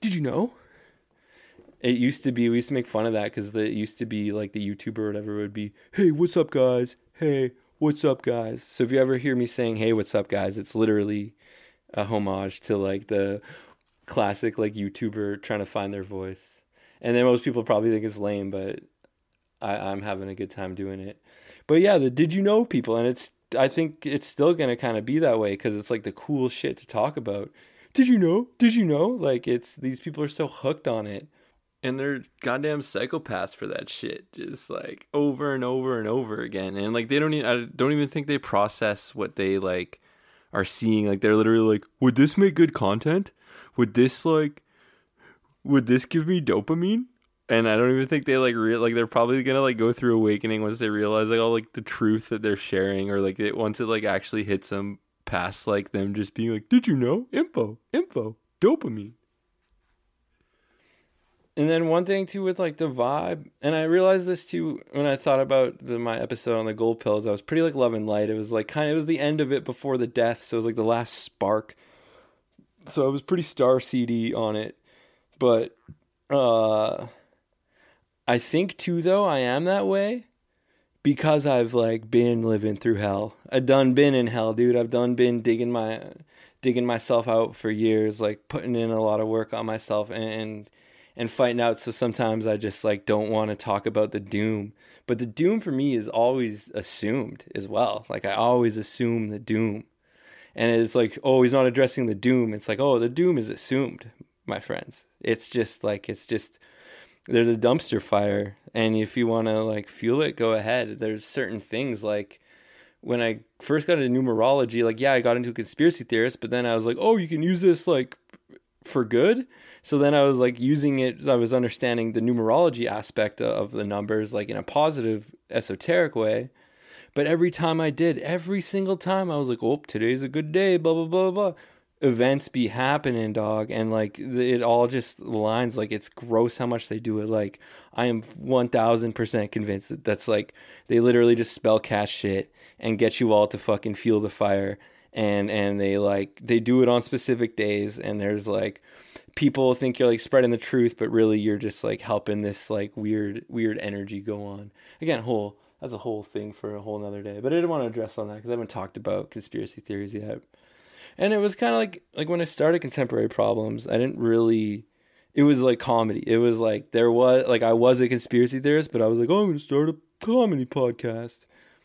did you know? It used to be, we used to make fun of that because it used to be like the YouTuber or whatever would be, hey, what's up, guys? Hey, what's up, guys? So if you ever hear me saying, hey, what's up, guys, it's literally a homage to like the classic like YouTuber trying to find their voice. And then most people probably think it's lame, but I, I'm having a good time doing it. But yeah, the did you know people, and it's I think it's still gonna kind of be that way because it's like the cool shit to talk about. Did you know? Did you know? Like it's these people are so hooked on it. And they're goddamn psychopaths for that shit, just like over and over and over again. And like they don't even, I don't even think they process what they like are seeing. Like they're literally like, would this make good content? Would this like, would this give me dopamine? And I don't even think they like real like they're probably gonna like go through awakening once they realize like all like the truth that they're sharing, or like it, once it like actually hits them past like them just being like, did you know? Info, info, dopamine. And then one thing too with like the vibe, and I realized this too when I thought about the, my episode on the gold pills. I was pretty like love and light. It was like kind of, it was the end of it before the death, so it was like the last spark. So I was pretty star seedy on it, but uh, I think too though I am that way because I've like been living through hell. I've done been in hell, dude. I've done been digging my digging myself out for years, like putting in a lot of work on myself and. and and fighting out. So sometimes I just like don't want to talk about the doom, but the doom for me is always assumed as well. Like I always assume the doom, and it's like, oh, he's not addressing the doom. It's like, oh, the doom is assumed, my friends. It's just like, it's just, there's a dumpster fire. And if you want to like fuel it, go ahead. There's certain things like when I first got into numerology, like, yeah, I got into a conspiracy theorist, but then I was like, oh, you can use this like for good. So then I was like using it, I was understanding the numerology aspect of the numbers like in a positive, esoteric way. But every time I did, every single time I was like, oh, today's a good day, blah, blah, blah, blah. Events be happening, dog. And like it all just aligns. Like it's gross how much they do it. Like I am one thousand percent convinced that that's like, they literally just spell cast shit and get you all to fucking feel the fire. And, and they like, they do it on specific days. And there's like, people think you're like spreading the truth, but really you're just like helping this like weird, weird energy go on. Again, whole, that's a whole thing for a whole nother day, but I didn't want to address on that because I haven't talked about conspiracy theories yet. And it was kind of like, like when I started Contemporary Problems, I didn't really, it was like comedy. It was like, there was like, I was a conspiracy theorist, but I was like, oh, I'm going to start a comedy podcast.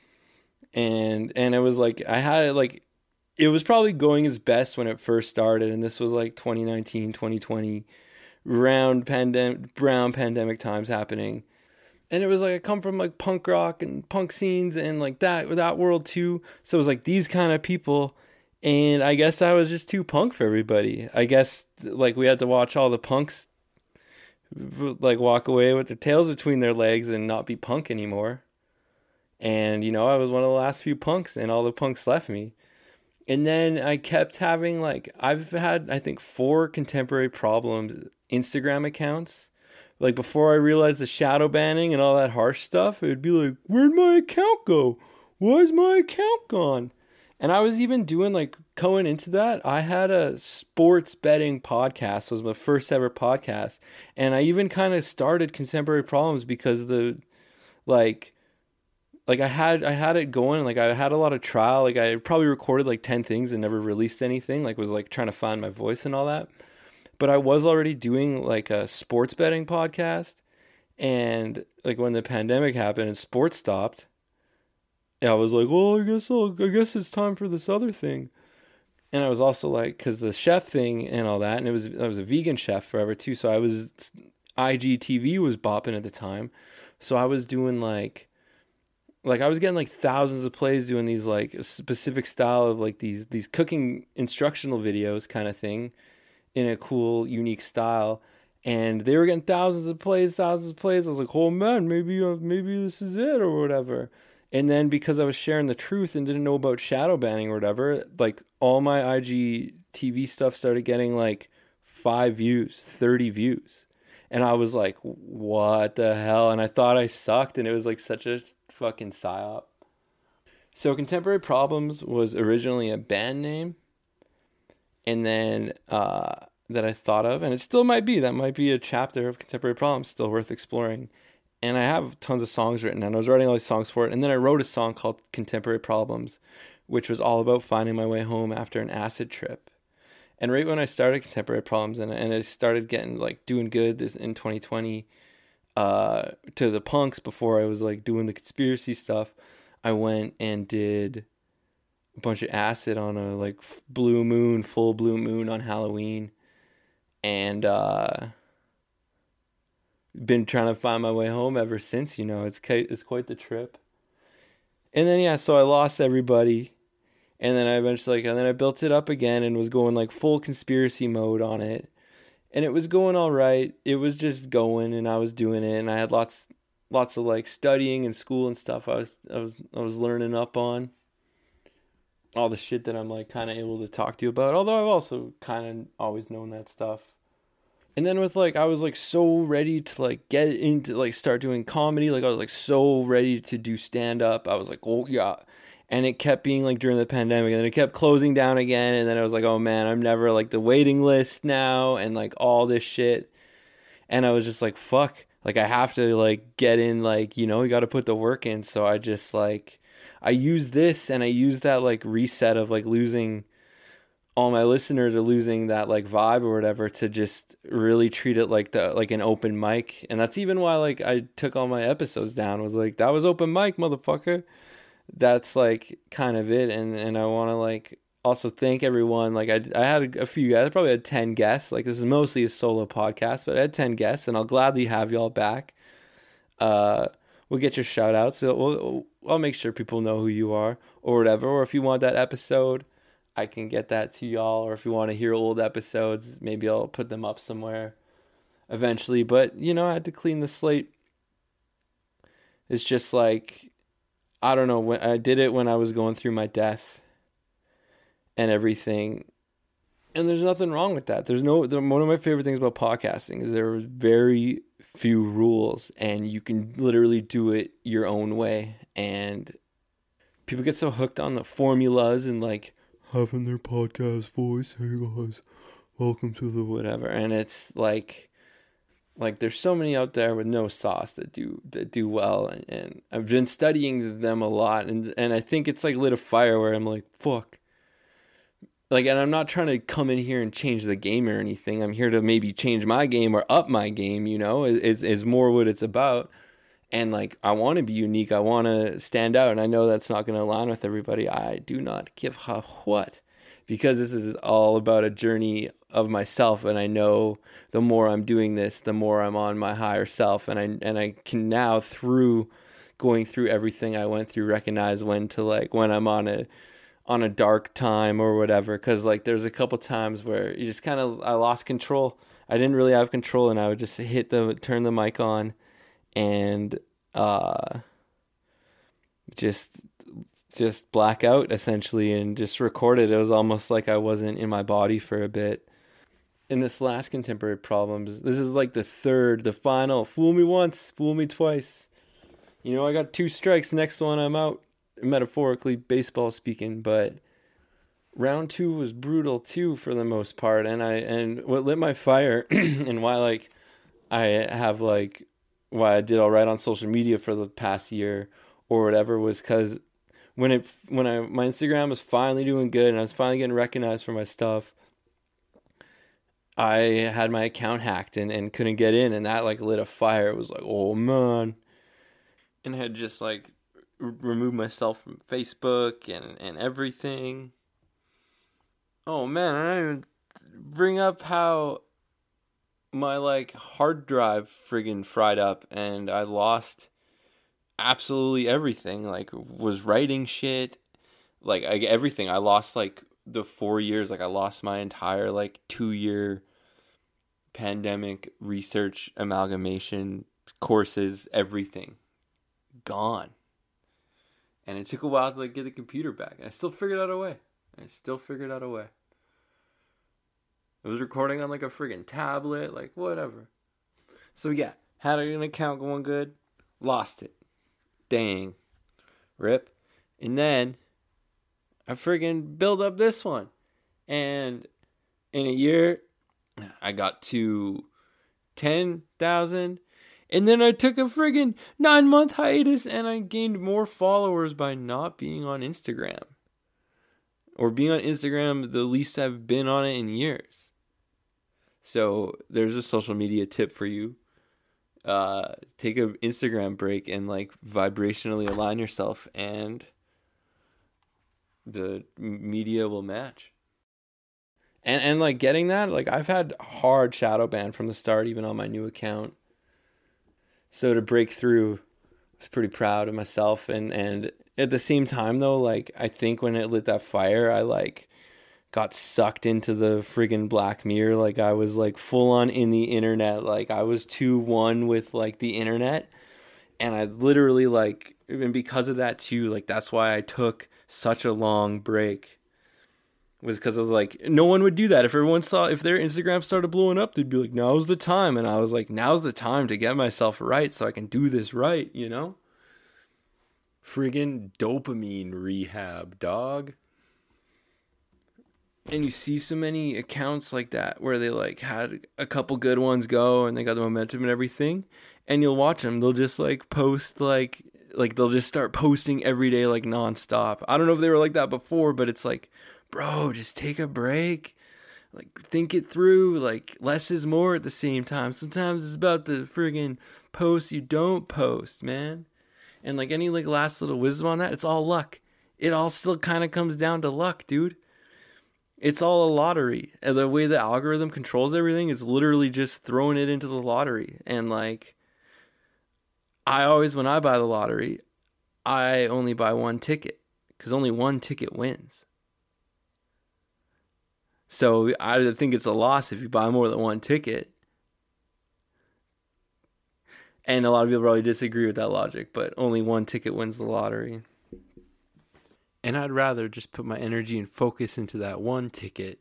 And, and it was like, I had it like, it was probably going its best when it first started, and this was like twenty nineteen, twenty twenty, round pandemic, round pandemic times happening. And it was like I come from like punk rock and punk scenes and like that that world too. So it was like these kind of people, and I guess I was just too punk for everybody. I guess like we had to watch all the punks like walk away with their tails between their legs and not be punk anymore. And you know, I was one of the last few punks, and all the punks left me. And then I kept having like, I've had, I think, four Contemporary Problems Instagram accounts. Like before I realized the shadow banning and all that harsh stuff, it would be like, where'd my account go? Why's my account gone? And I was even doing like, going into that, I had a sports betting podcast. It was my first ever podcast. And I even kind of started Contemporary Problems because the, like, Like I had, I had it going, like I had a lot of trial, like I probably recorded like ten things and never released anything, like was like trying to find my voice and all that. But I was already doing like a sports betting podcast. And like when the pandemic happened and sports stopped, I was like, well, I guess I'll, I guess it's time for this other thing. And I was also like, cause the chef thing and all that, and it was, I was a vegan chef forever too. So I was, I G T V was bopping at the time. So I was doing like, Like I was getting like thousands of plays doing these like specific style of like these these cooking instructional videos kind of thing in a cool, unique style. And they were getting thousands of plays, thousands of plays. I was like, oh man, maybe uh, maybe this is it or whatever. And then because I was sharing the truth and didn't know about shadow banning or whatever, like all my I G T V stuff started getting like five views, thirty views. And I was like, what the hell? And I thought I sucked, and it was like such a fucking psyop. So Contemporary Problems was originally a band name, and then uh that I thought of, and it still might be. That might be a chapter of Contemporary Problems still worth exploring. And I have tons of songs written, and I was writing all these songs for it. And then I wrote a song called Contemporary Problems, which was all about finding my way home after an acid trip. And right when I started Contemporary Problems, and, and I started getting, like, doing good this in twenty twenty, uh, to the punks before I was, like, doing the conspiracy stuff, I went and did a bunch of acid on a, like, blue moon, full blue moon on Halloween. And, uh... been trying to find my way home ever since, you know. It's quite, it's quite the trip. And then, yeah, so I lost everybody. And then I eventually, like, and then I built it up again and was going, like, full conspiracy mode on it. And it was going all right. It was just going, and I was doing it. And I had lots, lots of, like, studying and school and stuff I was, I was, I was learning up on. All the shit that I'm, like, kind of able to talk to you about. Although I've also kind of always known that stuff. And then with, like, I was, like, so ready to, like, get into, like, start doing comedy. Like, I was, like, so ready to do stand-up. I was, like, oh, yeah. And it kept being, like, during the pandemic. And then it kept closing down again. And then I was, like, oh, man, I'm never, like, the waiting list now. And, like, all this shit. And I was just, like, fuck. Like, I have to, like, get in, like, you know, you got to put the work in. So I just, like, I used this. And I used that, like, reset of, like, losing... all my listeners are losing that, like, vibe or whatever, to just really treat it like the like an open mic. And that's even why, like, I took all my episodes down. Was like, that was open mic, motherfucker. That's, like, kind of it. And and I want to, like, also thank everyone. Like, I, I had a, a few guys. I probably had ten guests. Like, this is mostly a solo podcast, but I had ten guests, and I'll gladly have y'all back. Uh, we'll get your shout outs. So we'll, I'll make sure people know who you are or whatever. Or if you want that episode, I can get that to y'all. Or if you want to hear old episodes, maybe I'll put them up somewhere eventually. But, you know, I had to clean the slate. It's just like, I don't know, when I did it when I was going through my death and everything. And there's nothing wrong with that. There's no, the, one of my favorite things about podcasting is there was very few rules, and you can literally do it your own way. And people get so hooked on the formulas and, like, having their podcast voice, hey guys, welcome to the whatever, and it's like, like there's so many out there with no sauce that do that do well, and, and I've been studying them a lot, and and I think it's like lit a fire where I'm like, fuck, like, and I'm not trying to come in here and change the game or anything. I'm here to maybe change my game or up my game, you know, is is more what it's about. And, like, I want to be unique. I want to stand out. And I know that's not going to align with everybody. I do not give a what. Because this is all about a journey of myself. And I know the more I'm doing this, the more I'm on my higher self. And I and I can now, through going through everything I went through, recognize when to, like, when I'm on a on a dark time or whatever. Because, like, there's a couple times where you just kind of, I lost control. I didn't really have control. And I would just hit the, turn the mic on. And uh, just just black out, essentially, and just record it. It was almost like I wasn't in my body for a bit. In this last Contemporary Problems, this is like the third, the final, fool me once, fool me twice. You know, I got two strikes. Next one, I'm out, metaphorically, baseball speaking, but round two was brutal, too, for the most part. And I and what lit my fire, and why, like, I have, like, why I did all right on social media for the past year or whatever, was because when it when I my Instagram was finally doing good and I was finally getting recognized for my stuff, I had my account hacked and, and couldn't get in, and that, like, lit a fire. It was like, oh man. And I had just, like, r- removed myself from Facebook and, and everything. Oh man, I didn't even bring up how my, like, hard drive friggin' fried up, and I lost absolutely everything. Like, was writing shit, like, I, everything. I lost, like, the four years. Like, I lost my entire, like, two year pandemic research amalgamation courses, everything gone. And it took a while to, like, get the computer back. And I still figured out a way. I still figured out a way. I was recording on, like, a friggin' tablet, like, whatever. So, yeah, had an account going good, lost it. Dang. Rip. And then I friggin' build up this one. And in a year, I got to ten thousand. And then I took a friggin' nine month hiatus and I gained more followers by not being on Instagram. Or being on Instagram the least I've been on it in years. So there's a social media tip for you. Uh, take an Instagram break and like vibrationally align yourself and the media will match. And and like getting that, like I've had hard shadow ban from the start, even on my new account. So to break through, I was pretty proud of myself. And, and at the same time, though, like, I think when it lit that fire, I, like, got sucked into the friggin' Black Mirror. Like, I was, like, full on in the internet. Like, I was too one with, like, the internet. And I literally, like, and because of that, too, like, that's why I took such a long break. Was because I was like, no one would do that. If everyone saw, if their Instagram started blowing up, they'd be like, now's the time. And I was like, now's the time to get myself right so I can do this right, you know? Friggin' dopamine rehab, dog. And you see so many accounts like that where they like had a couple good ones go and they got the momentum and everything. And you'll watch them. They'll just like post like, like they'll just start posting every day like nonstop. I don't know if they were like that before, but it's like, bro, just take a break. Like, think it through. Like, less is more at the same time. Sometimes it's about the friggin' posts you don't post, man. And, like, any, like, last little wisdom on that, it's all luck. It all still kind of comes down to luck, dude. It's all a lottery. And the way the algorithm controls everything is literally just throwing it into the lottery. And, like, I always, when I buy the lottery, I only buy one ticket. Because only one ticket wins. So I think it's a loss if you buy more than one ticket. And a lot of people probably disagree with that logic, but only one ticket wins the lottery. And I'd rather just put my energy and focus into that one ticket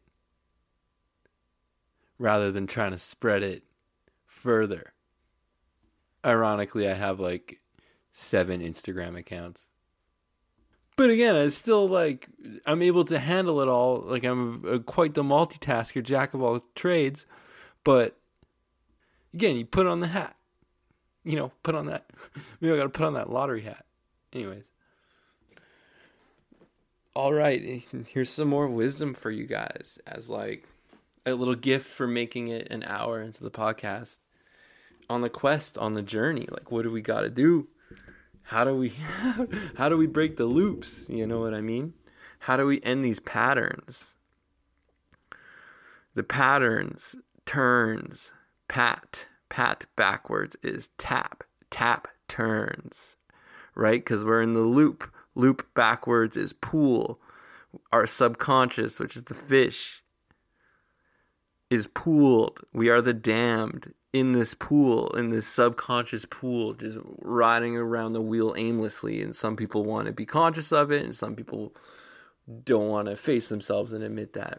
rather than trying to spread it further. Ironically, I have like seven Instagram accounts. But again, it's still like, I'm able to handle it all. Like, I'm a, a, quite the multitasker, jack of all trades. But again, you put on the hat. You know, put on that. Maybe I got to put on that lottery hat. Anyways. All right. Here's some more wisdom for you guys as like a little gift for making it an hour into the podcast. On the quest, on the journey. Like, what do we got to do? How do we how do we break the loops? You know what I mean? How do we end these patterns? The patterns, turns, pat. Pat backwards is tap. Tap turns. Right? Because we're in the loop. Loop backwards is pool. Our subconscious, which is the fish, is pooled. We are the damned. In this pool, in this subconscious pool, just riding around the wheel aimlessly. And some people want to be conscious of it, and some people don't want to face themselves and admit that.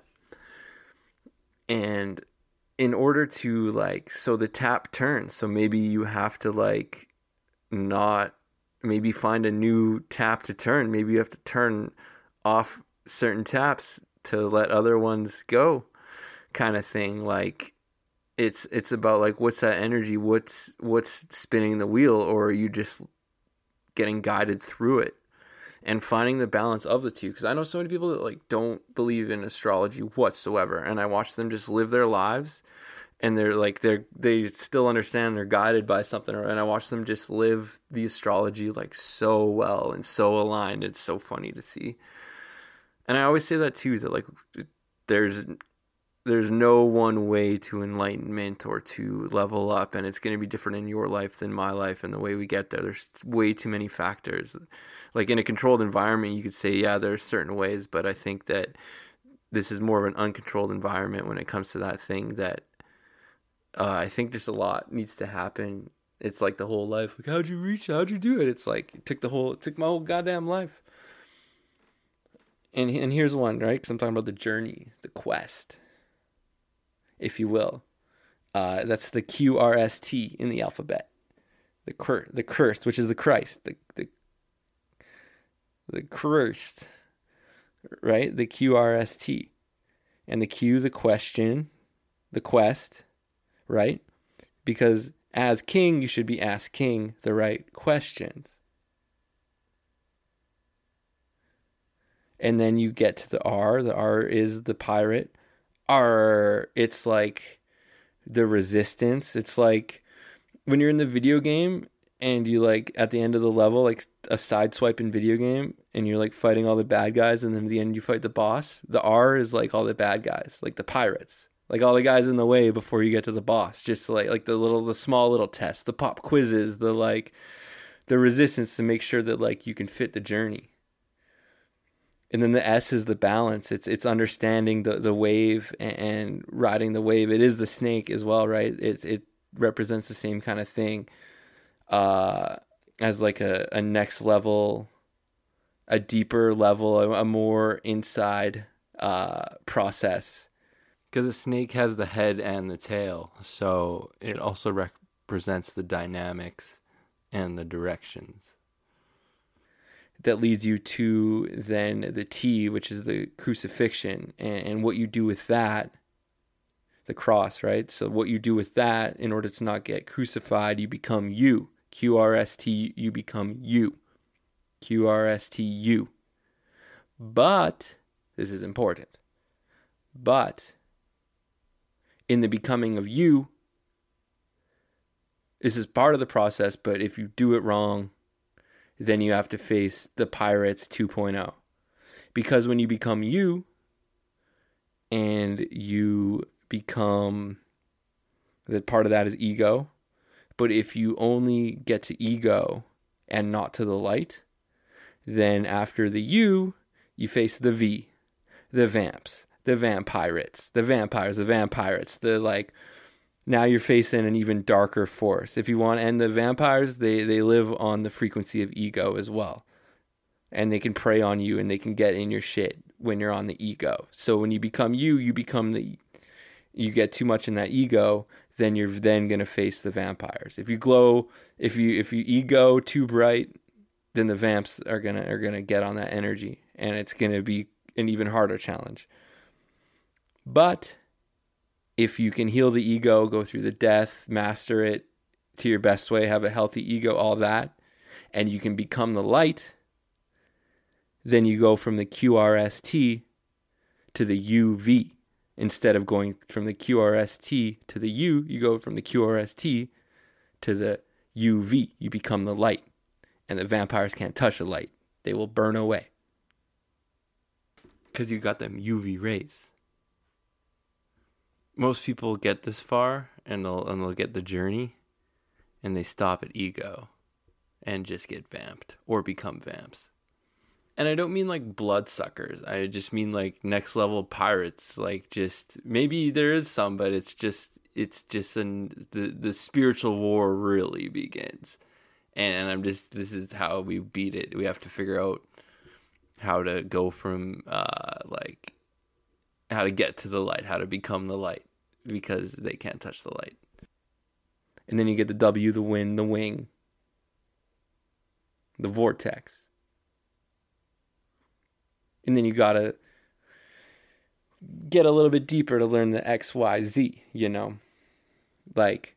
And in order to, like, so the tap turns. So maybe you have to, like, not, maybe find a new tap to turn. Maybe you have to turn off certain taps to let other ones go, kind of thing. Like, It's it's about like, what's that energy? What's what's spinning the wheel? Or are you just getting guided through it? And finding the balance of the two. Because I know so many people that like don't believe in astrology whatsoever. And I watch them just live their lives. And they're like, they're they still understand they're guided by something. And I watch them just live the astrology like so well and so aligned. It's so funny to see. And I always say that too, that like there's... There's no one way to enlightenment or to level up, and it's going to be different in your life than my life and the way we get there. There's way too many factors. Like in a controlled environment, you could say, yeah, there's certain ways, but I think that this is more of an uncontrolled environment when it comes to that thing that uh, I think just a lot needs to happen. It's like the whole life. Like, how'd you reach? How'd you do it? It's like, it took the whole, it took my whole goddamn life. And, and here's one, right? Because I'm talking about the journey, the quest, if you will. Uh, that's the Q R S T in the alphabet. The cur- the cursed, which is the Christ. The the the cursed, right? The Q R S T. And the Q, the question. the quest, right? Because as king, you should be asking the right questions. And then you get to the R. The R is the pirate. R, it's like the resistance. It's like when you're in the video game and you like at the end of the level, like a side swipe in video game, and you're like fighting all the bad guys, and then at the end you fight the boss. The R is like all the bad guys, like the pirates, like all the guys in the way before you get to the boss. Just like like the little, the small little tests, the pop quizzes, the like the resistance to make sure that like you can fit the journey. And then the S is the balance. It's it's understanding the, the wave and, and riding the wave. It is the snake as well, right? It it represents the same kind of thing, uh, as like a, a next level, a deeper level, a, a more inside uh, process. Because a snake has the head and the tail, so it also represents the dynamics and the directions. That leads you to then the T, which is the crucifixion, and, and what you do with that, the cross, right? So what you do with that in order to not get crucified, you become you. Q R S T, you become you. Q R S T U. But, this is important, but in the becoming of you, this is part of the process, but if you do it wrong, then you have to face the Pirates two point oh. Because when you become you, and you become, that part of that is ego, but if you only get to ego and not to the light, then after the you, you face the V, the vamps, the vampirates, the vampires, the vampirates, the like, now you're facing an even darker force. If you want to end the vampires, they, they live on the frequency of ego as well. And they can prey on you and they can get in your shit when you're on the ego. So when you become you, you become the, you get too much in that ego, then you're then going to face the vampires. If you glow, if you if you ego too bright, then the vamps are going to are going to get on that energy, and it's going to be an even harder challenge. But if you can heal the ego, go through the death, master it to your best way, have a healthy ego, all that, and you can become the light, then you go from the Q R S T to the U V. Instead of going from the Q R S T to the U, you go from the Q R S T to the U V. You become the light. And the vampires can't touch the light. They will burn away. Because you got them U V rays. Most people get this far and they'll and they'll get the journey and they stop at ego and just get vamped or become vamps. And I don't mean like bloodsuckers. I just mean like next level pirates. Like just maybe there is some, but it's just it's just an the the spiritual war really begins. And I'm just this is how we beat it. We have to figure out how to go from uh like how to get to the light, how to become the light, because they can't touch the light. And then you get the W, the wind, the wing, the vortex. And then you gotta get a little bit deeper to learn the X, Y, Z, you know? Like,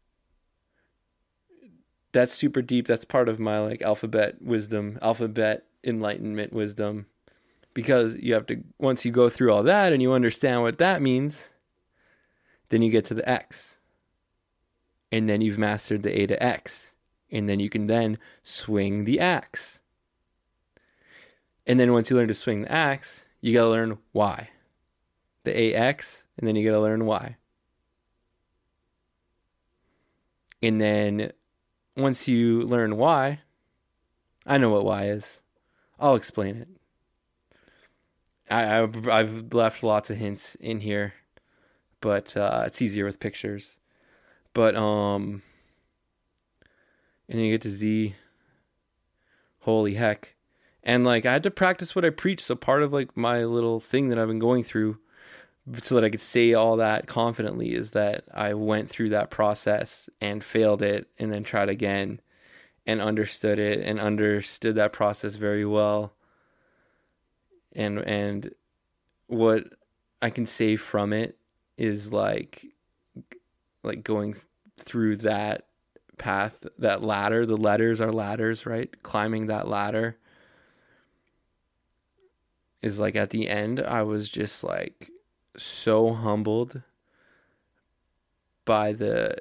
that's super deep. That's part of my, like, alphabet wisdom, alphabet enlightenment wisdom. Because you have to, once you go through all that and you understand what that means, then you get to the X. And then you've mastered the A to X. And then you can then swing the axe. And then once you learn to swing the axe, you got to learn Y. The A X, and then you got to learn Y. And then once you learn Y, I know what Y is. I'll explain it. I, I've, I've left lots of hints in here, but uh, it's easier with pictures. But, um, and then you get to Z. Holy heck. And, like, I had to practice what I preach. So part of, like, my little thing that I've been going through so that I could say all that confidently is that I went through that process and failed it and then tried again and understood it and understood that process very well. And and what I can say from it is, like, like going through that path, that ladder. The letters are ladders, right? Climbing that ladder is like at the end, I was just like so humbled by the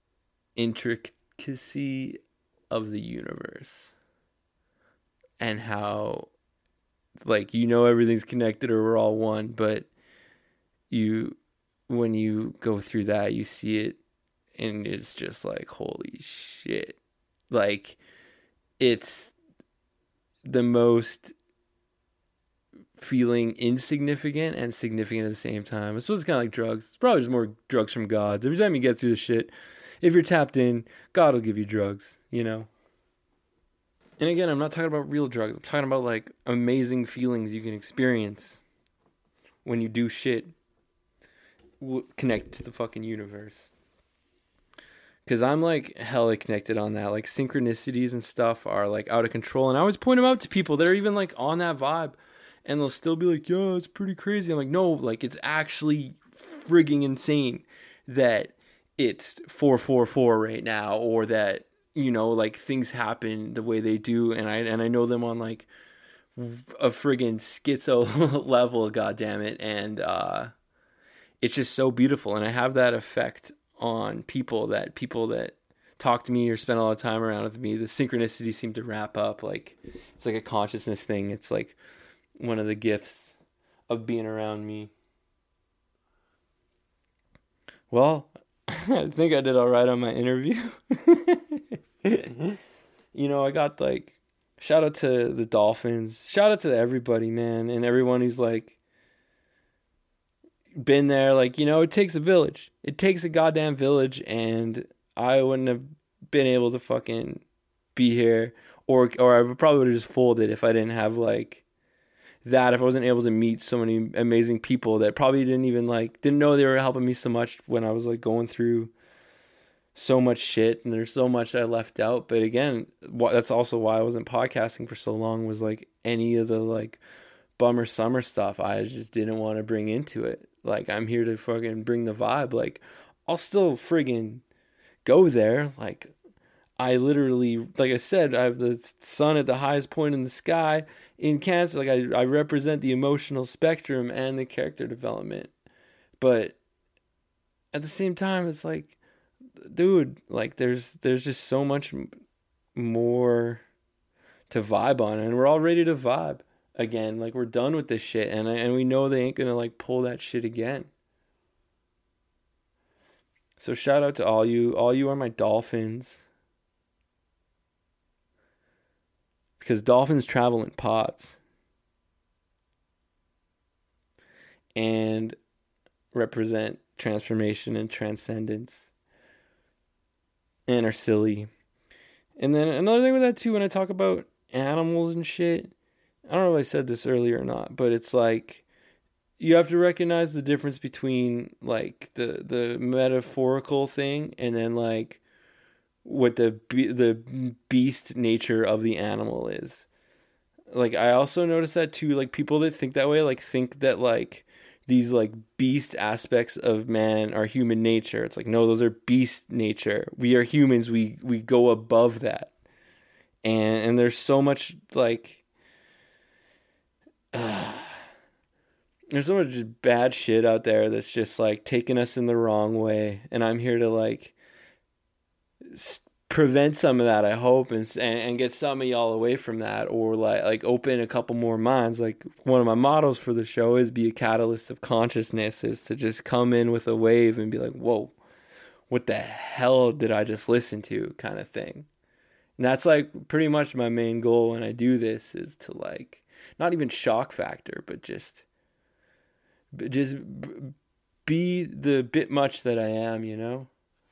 intricacy of the universe and how, like, you know, everything's connected or we're all one, but you, when you go through that, you see it and it's just like, holy shit. Like, it's the most feeling insignificant and significant at the same time. I suppose it's kind of like drugs. It's probably just more drugs from God. Every time you get through the shit, if you're tapped in, God will give you drugs, you know? And again, I'm not talking about real drugs. I'm talking about like amazing feelings you can experience when you do shit connected to the fucking universe. Because I'm like hella connected on that. Like synchronicities and stuff are like out of control. And I always point them out to people that are even like on that vibe. And they'll still be like, yeah, it's pretty crazy. I'm like, no, like it's actually frigging insane that it's four four four right now, or that, you know, like things happen the way they do. And I, and I know them on like a friggin' schizo level, goddammit. And uh, it's just so beautiful. And I have that effect on people that people that talk to me or spend a lot of time around with me. The synchronicity seem to wrap up. Like it's like a consciousness thing. It's like one of the gifts of being around me. Well, I think I did all right on my interview. You know, I got like, shout out to the Dolphins. Shout out to everybody, man. And everyone who's like been there. Like, you know, it takes a village. It takes a goddamn village. And I wouldn't have been able to fucking be here. Or, or I probably would have just folded if I didn't have like, that if I wasn't able to meet so many amazing people that probably didn't even like, didn't know they were helping me so much when I was like going through so much shit, and there's so much I left out. But again, that's also why I wasn't podcasting for so long, was like any of the like bummer summer stuff I just didn't want to bring into it. Like, I'm here to fucking bring the vibe. Like, I'll still friggin' go there. Like, I literally, like I said, I have the sun at the highest point in the sky in Cancer. Like, I, I represent the emotional spectrum and the character development. But at the same time, it's like, dude, like there's there's just so much more to vibe on, and we're all ready to vibe again. Like, we're done with this shit, and and we know they ain't gonna like pull that shit again. So shout out to all you, all you are my Dolphins. Because dolphins travel in pods and represent transformation and transcendence and are silly. And then another thing with that too, when I talk about animals and shit, I don't know if I said this earlier or not, but it's like you have to recognize the difference between like the the metaphorical thing and then like what the the beast nature of the animal is. Like, I also noticed that too, like people that think that way, like think that like these like beast aspects of man are human nature. It's like, no, those are beast nature. We are humans. We we go above that. And and there's so much like uh, there's so much just bad shit out there that's just like taking us in the wrong way, and I'm here to like prevent some of that, I hope, and, and and get some of y'all away from that, or like like open a couple more minds. Like, one of my mottos for the show is be a catalyst of consciousness, is to just come in with a wave and be like, whoa, what the hell did I just listen to, kind of thing. And that's like pretty much my main goal when I do this, is to like not even shock factor, but just just be the bit much that I am, you know.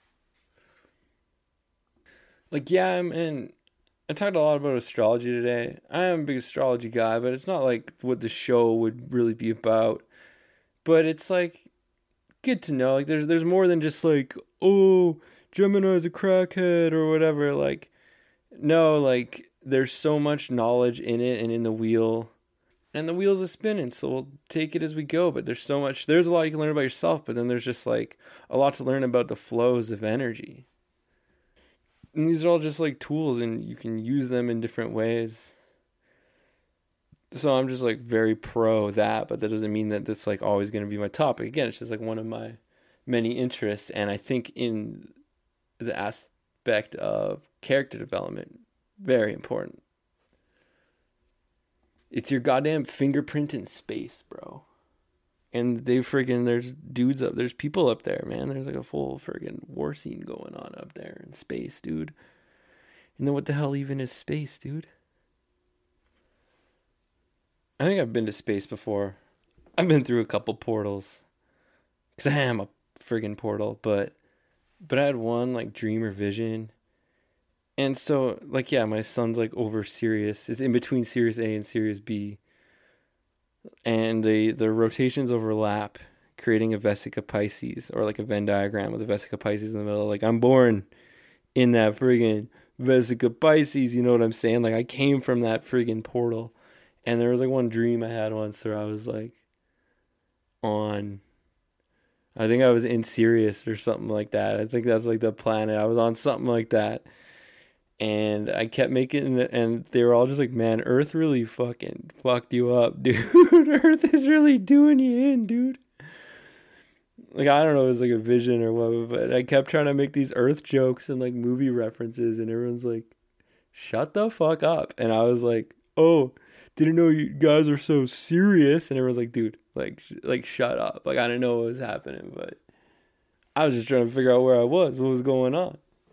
Like, yeah, I'm in, I talked a lot about astrology today. I am a big astrology guy, but it's not like what the show would really be about. But it's like good to know. Like, there's there's more than just like, oh, Gemini's a crackhead or whatever. Like, no, like there's so much knowledge in it and in the wheel And the wheels are spinning, so we'll take it as we go. But there's so much, there's a lot you can learn about yourself, but then there's just like a lot to learn about the flows of energy. And these are all just like tools, and you can use them in different ways. So I'm just like very pro that, but that doesn't mean that that's like always going to be my topic. Again, it's just like one of my many interests. And I think in the aspect of character development, very important. It's your goddamn fingerprint in space, bro. And they friggin', there's dudes up, there's people up there, man. There's like a full friggin' war scene going on up there in space, dude. And then what the hell even is space, dude? I think I've been to space before. I've been through a couple portals. Because I am a friggin' portal, but but I had one like dream or vision. And so, like, yeah, my son's, like, over Sirius. It's in between Sirius A and Sirius B. And the, the rotations overlap, creating a Vesica Pisces, or, like, a Venn diagram with a Vesica Pisces in the middle. Like, I'm born in that friggin' Vesica Pisces, you know what I'm saying? Like, I came from that friggin' portal. And there was, like, one dream I had once where I was, like, on... I think I was in Sirius or something like that. I think that's, like, the planet. I was on something like that. And I kept making it, and they were all just like, man, Earth really fucking fucked you up, dude. Earth is really doing you in, dude. Like, I don't know, it was like a vision or what, but I kept trying to make these Earth jokes and like movie references, and everyone's like, shut the fuck up. And I was like, oh, didn't know you guys are so serious. And everyone's like, dude, like, sh- like shut up. Like, I didn't know what was happening, but I was just trying to figure out where I was, what was going on.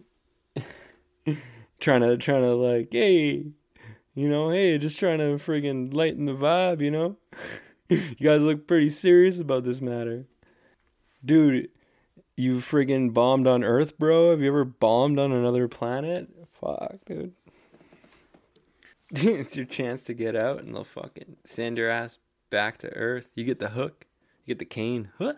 Trying to, trying to like, hey, you know, hey, just trying to friggin' lighten the vibe, you know? You guys look pretty serious about this matter. Dude, you friggin' bombed on Earth, bro? Have you ever bombed on another planet? Fuck, dude. It's your chance to get out, and they'll fucking send your ass back to Earth. You get the hook. You get the cane. Huh?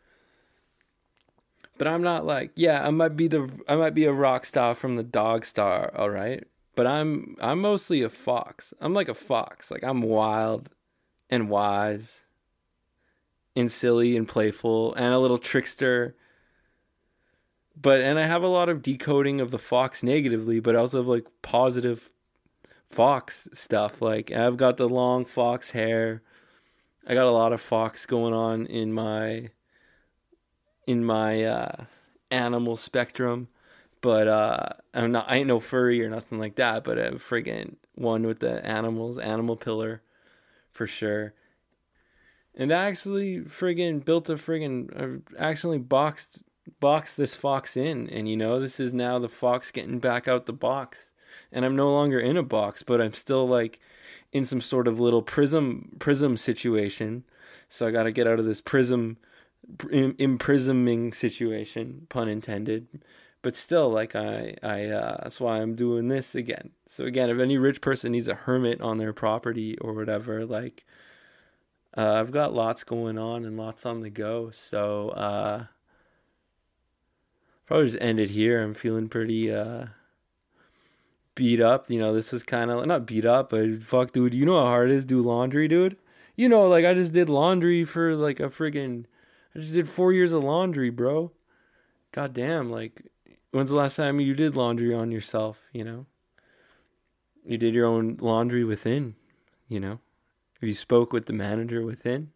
But I'm not like, yeah, I might be the I might be a rock star from the dog star, all right? But I'm I'm mostly a fox. I'm like a fox. Like, I'm wild and wise and silly and playful and a little trickster. But and I have a lot of decoding of the fox negatively, but I also have like positive fox stuff. Like, I've got the long fox hair. I got a lot of fox going on in my in my uh, animal spectrum, but uh, I'm not. I ain't no furry or nothing like that. But I'm friggin' one with the animals, animal pillar, for sure. And I actually friggin' built a friggin' I accidentally boxed boxed this fox in, and you know, this is now the fox getting back out the box, and I'm no longer in a box, but I'm still like in some sort of little prism prism situation. So I got to get out of this prism. Imprisonment situation, pun intended, but still, like, I, I, uh, that's why I'm doing this again. So again, if any rich person needs a hermit on their property or whatever, like, uh, I've got lots going on and lots on the go. So, uh, probably just end it here. I'm feeling pretty, uh, beat up. You know, this was kind of not beat up, but fuck, dude, you know how hard it is to do laundry, dude? You know, like, I just did laundry for like a friggin' I just did four years of laundry, bro. God damn, like, when's the last time you did laundry on yourself, you know? You did your own laundry within, you know? You spoke with the manager within.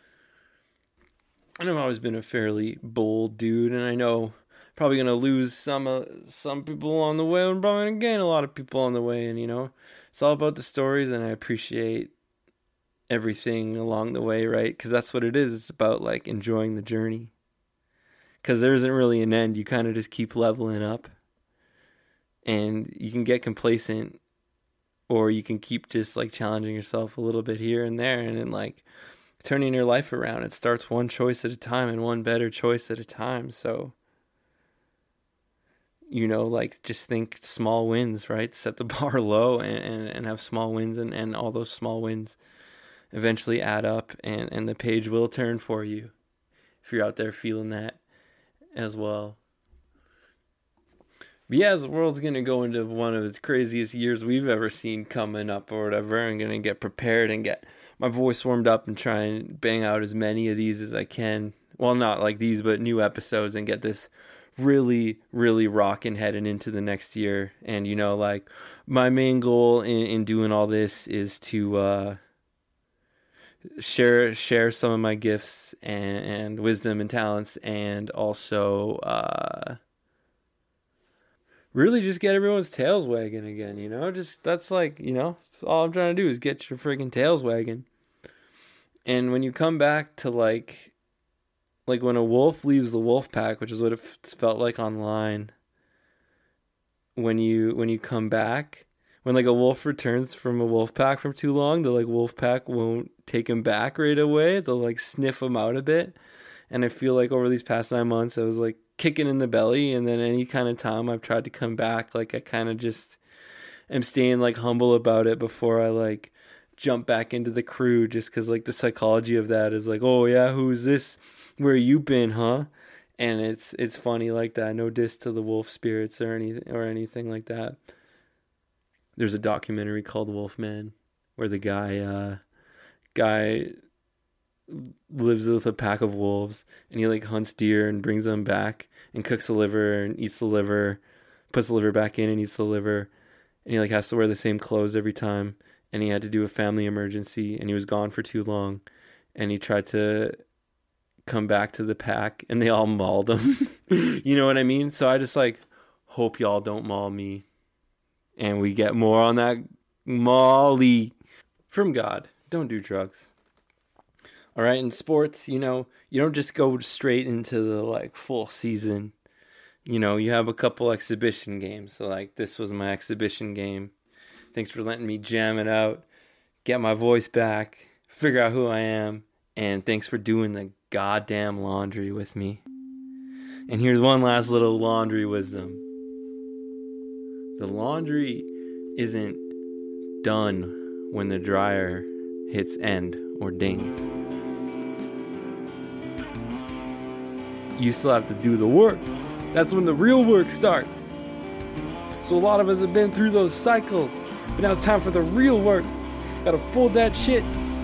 And I've always been a fairly bold dude, and I know probably going to lose some uh, some people on the way, and probably going to gain a lot of people on the way, and, you know? It's all about the stories, and I appreciate everything along the way, right? Because that's what it is. It's about like enjoying the journey, because there isn't really an end. You kind of just keep leveling up, and you can get complacent, or you can keep just like challenging yourself a little bit here and there, and then like turning your life around. It starts one choice at a time and one better choice at a time. So, you know, like, just think small wins, right? Set the bar low, and, and, and have small wins, and, and all those small wins eventually add up, and, and the page will turn for you if you're out there feeling that as well. But yeah, the world's going to go into one of its craziest years we've ever seen coming up or whatever. I'm going to get prepared and get my voice warmed up and try and bang out as many of these as I can. Well, not like these, but new episodes, and get this really, really rocking heading into the next year. And, you know, like, my main goal in, in doing all this is to uh, share share some of my gifts and, and wisdom and talents, and also uh, really just get everyone's tails wagging again, you know? Just, that's like, you know, all I'm trying to do is get your friggin' tails wagging. And when you come back to, like, like when a wolf leaves the wolf pack, which is what it felt like online, when you when you come back, when like a wolf returns from a wolf pack from too long, the like wolf pack won't take him back right away. They'll like sniff him out a bit. And I feel like over these past nine months, I was like kicking in the belly, and then any kind of time I've tried to come back, like I kind of just am staying like humble about it before I like jump back into the crew, just because like the psychology of that is like, oh yeah, who's this? Where you been, huh? And it's it's funny like that. No diss to the wolf spirits or anything or anything like that. There's a documentary called Wolfman where the guy uh, guy lives with a pack of wolves, and he like hunts deer and brings them back and cooks the liver and eats the liver, puts the liver back in and eats the liver, and he like has to wear the same clothes every time. And he had to do a family emergency, and he was gone for too long, and he tried to come back to the pack, and they all mauled him. You know what I mean? So I just like hope y'all don't maul me, and we get more on that Molly from God. Don't do drugs. All right, in sports, you know, you don't just go straight into the like full season. You know, you have a couple exhibition games. So like this was my exhibition game. Thanks for letting me jam it out, get my voice back, figure out who I am, and thanks for doing the goddamn laundry with me. And here's one last little laundry wisdom. The laundry isn't done when the dryer hits end or dings. You still have to do the work. That's when the real work starts. So a lot of us have been through those cycles, but now it's time for the real work. Gotta fold that shit,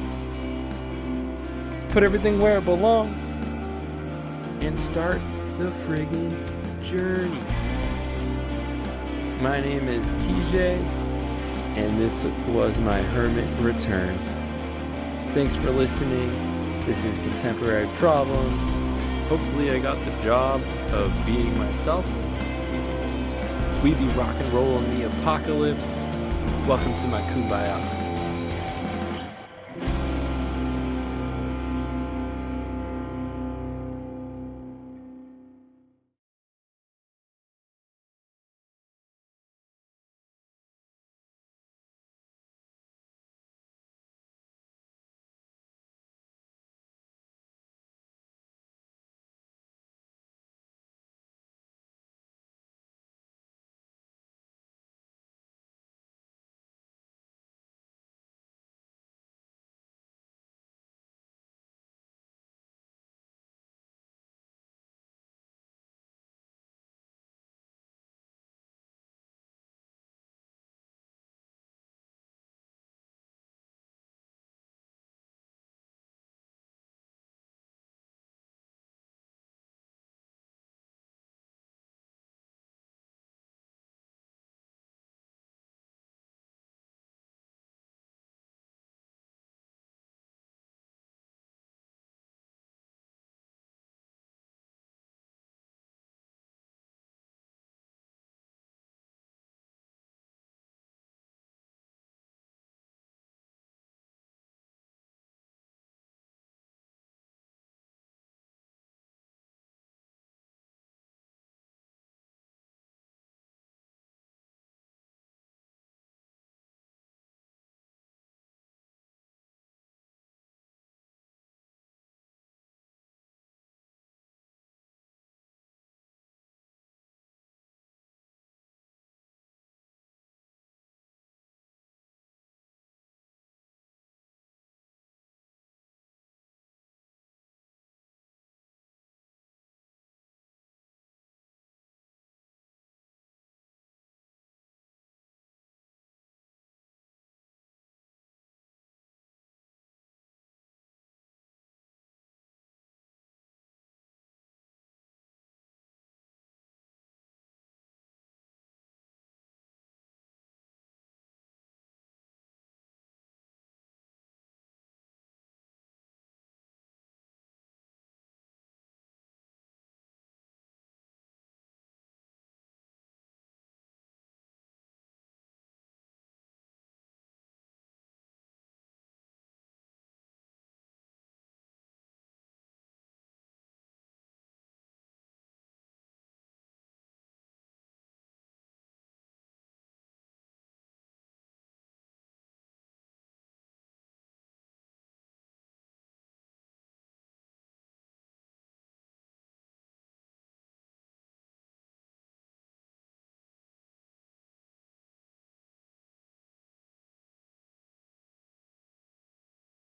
put everything where it belongs, and start the friggin' journey. My name is T J, and this was my hermit return. Thanks for listening. This is Contemporary Problems. Hopefully I got the job of being myself. We be rock and roll in the apocalypse. Welcome to my kumbaya.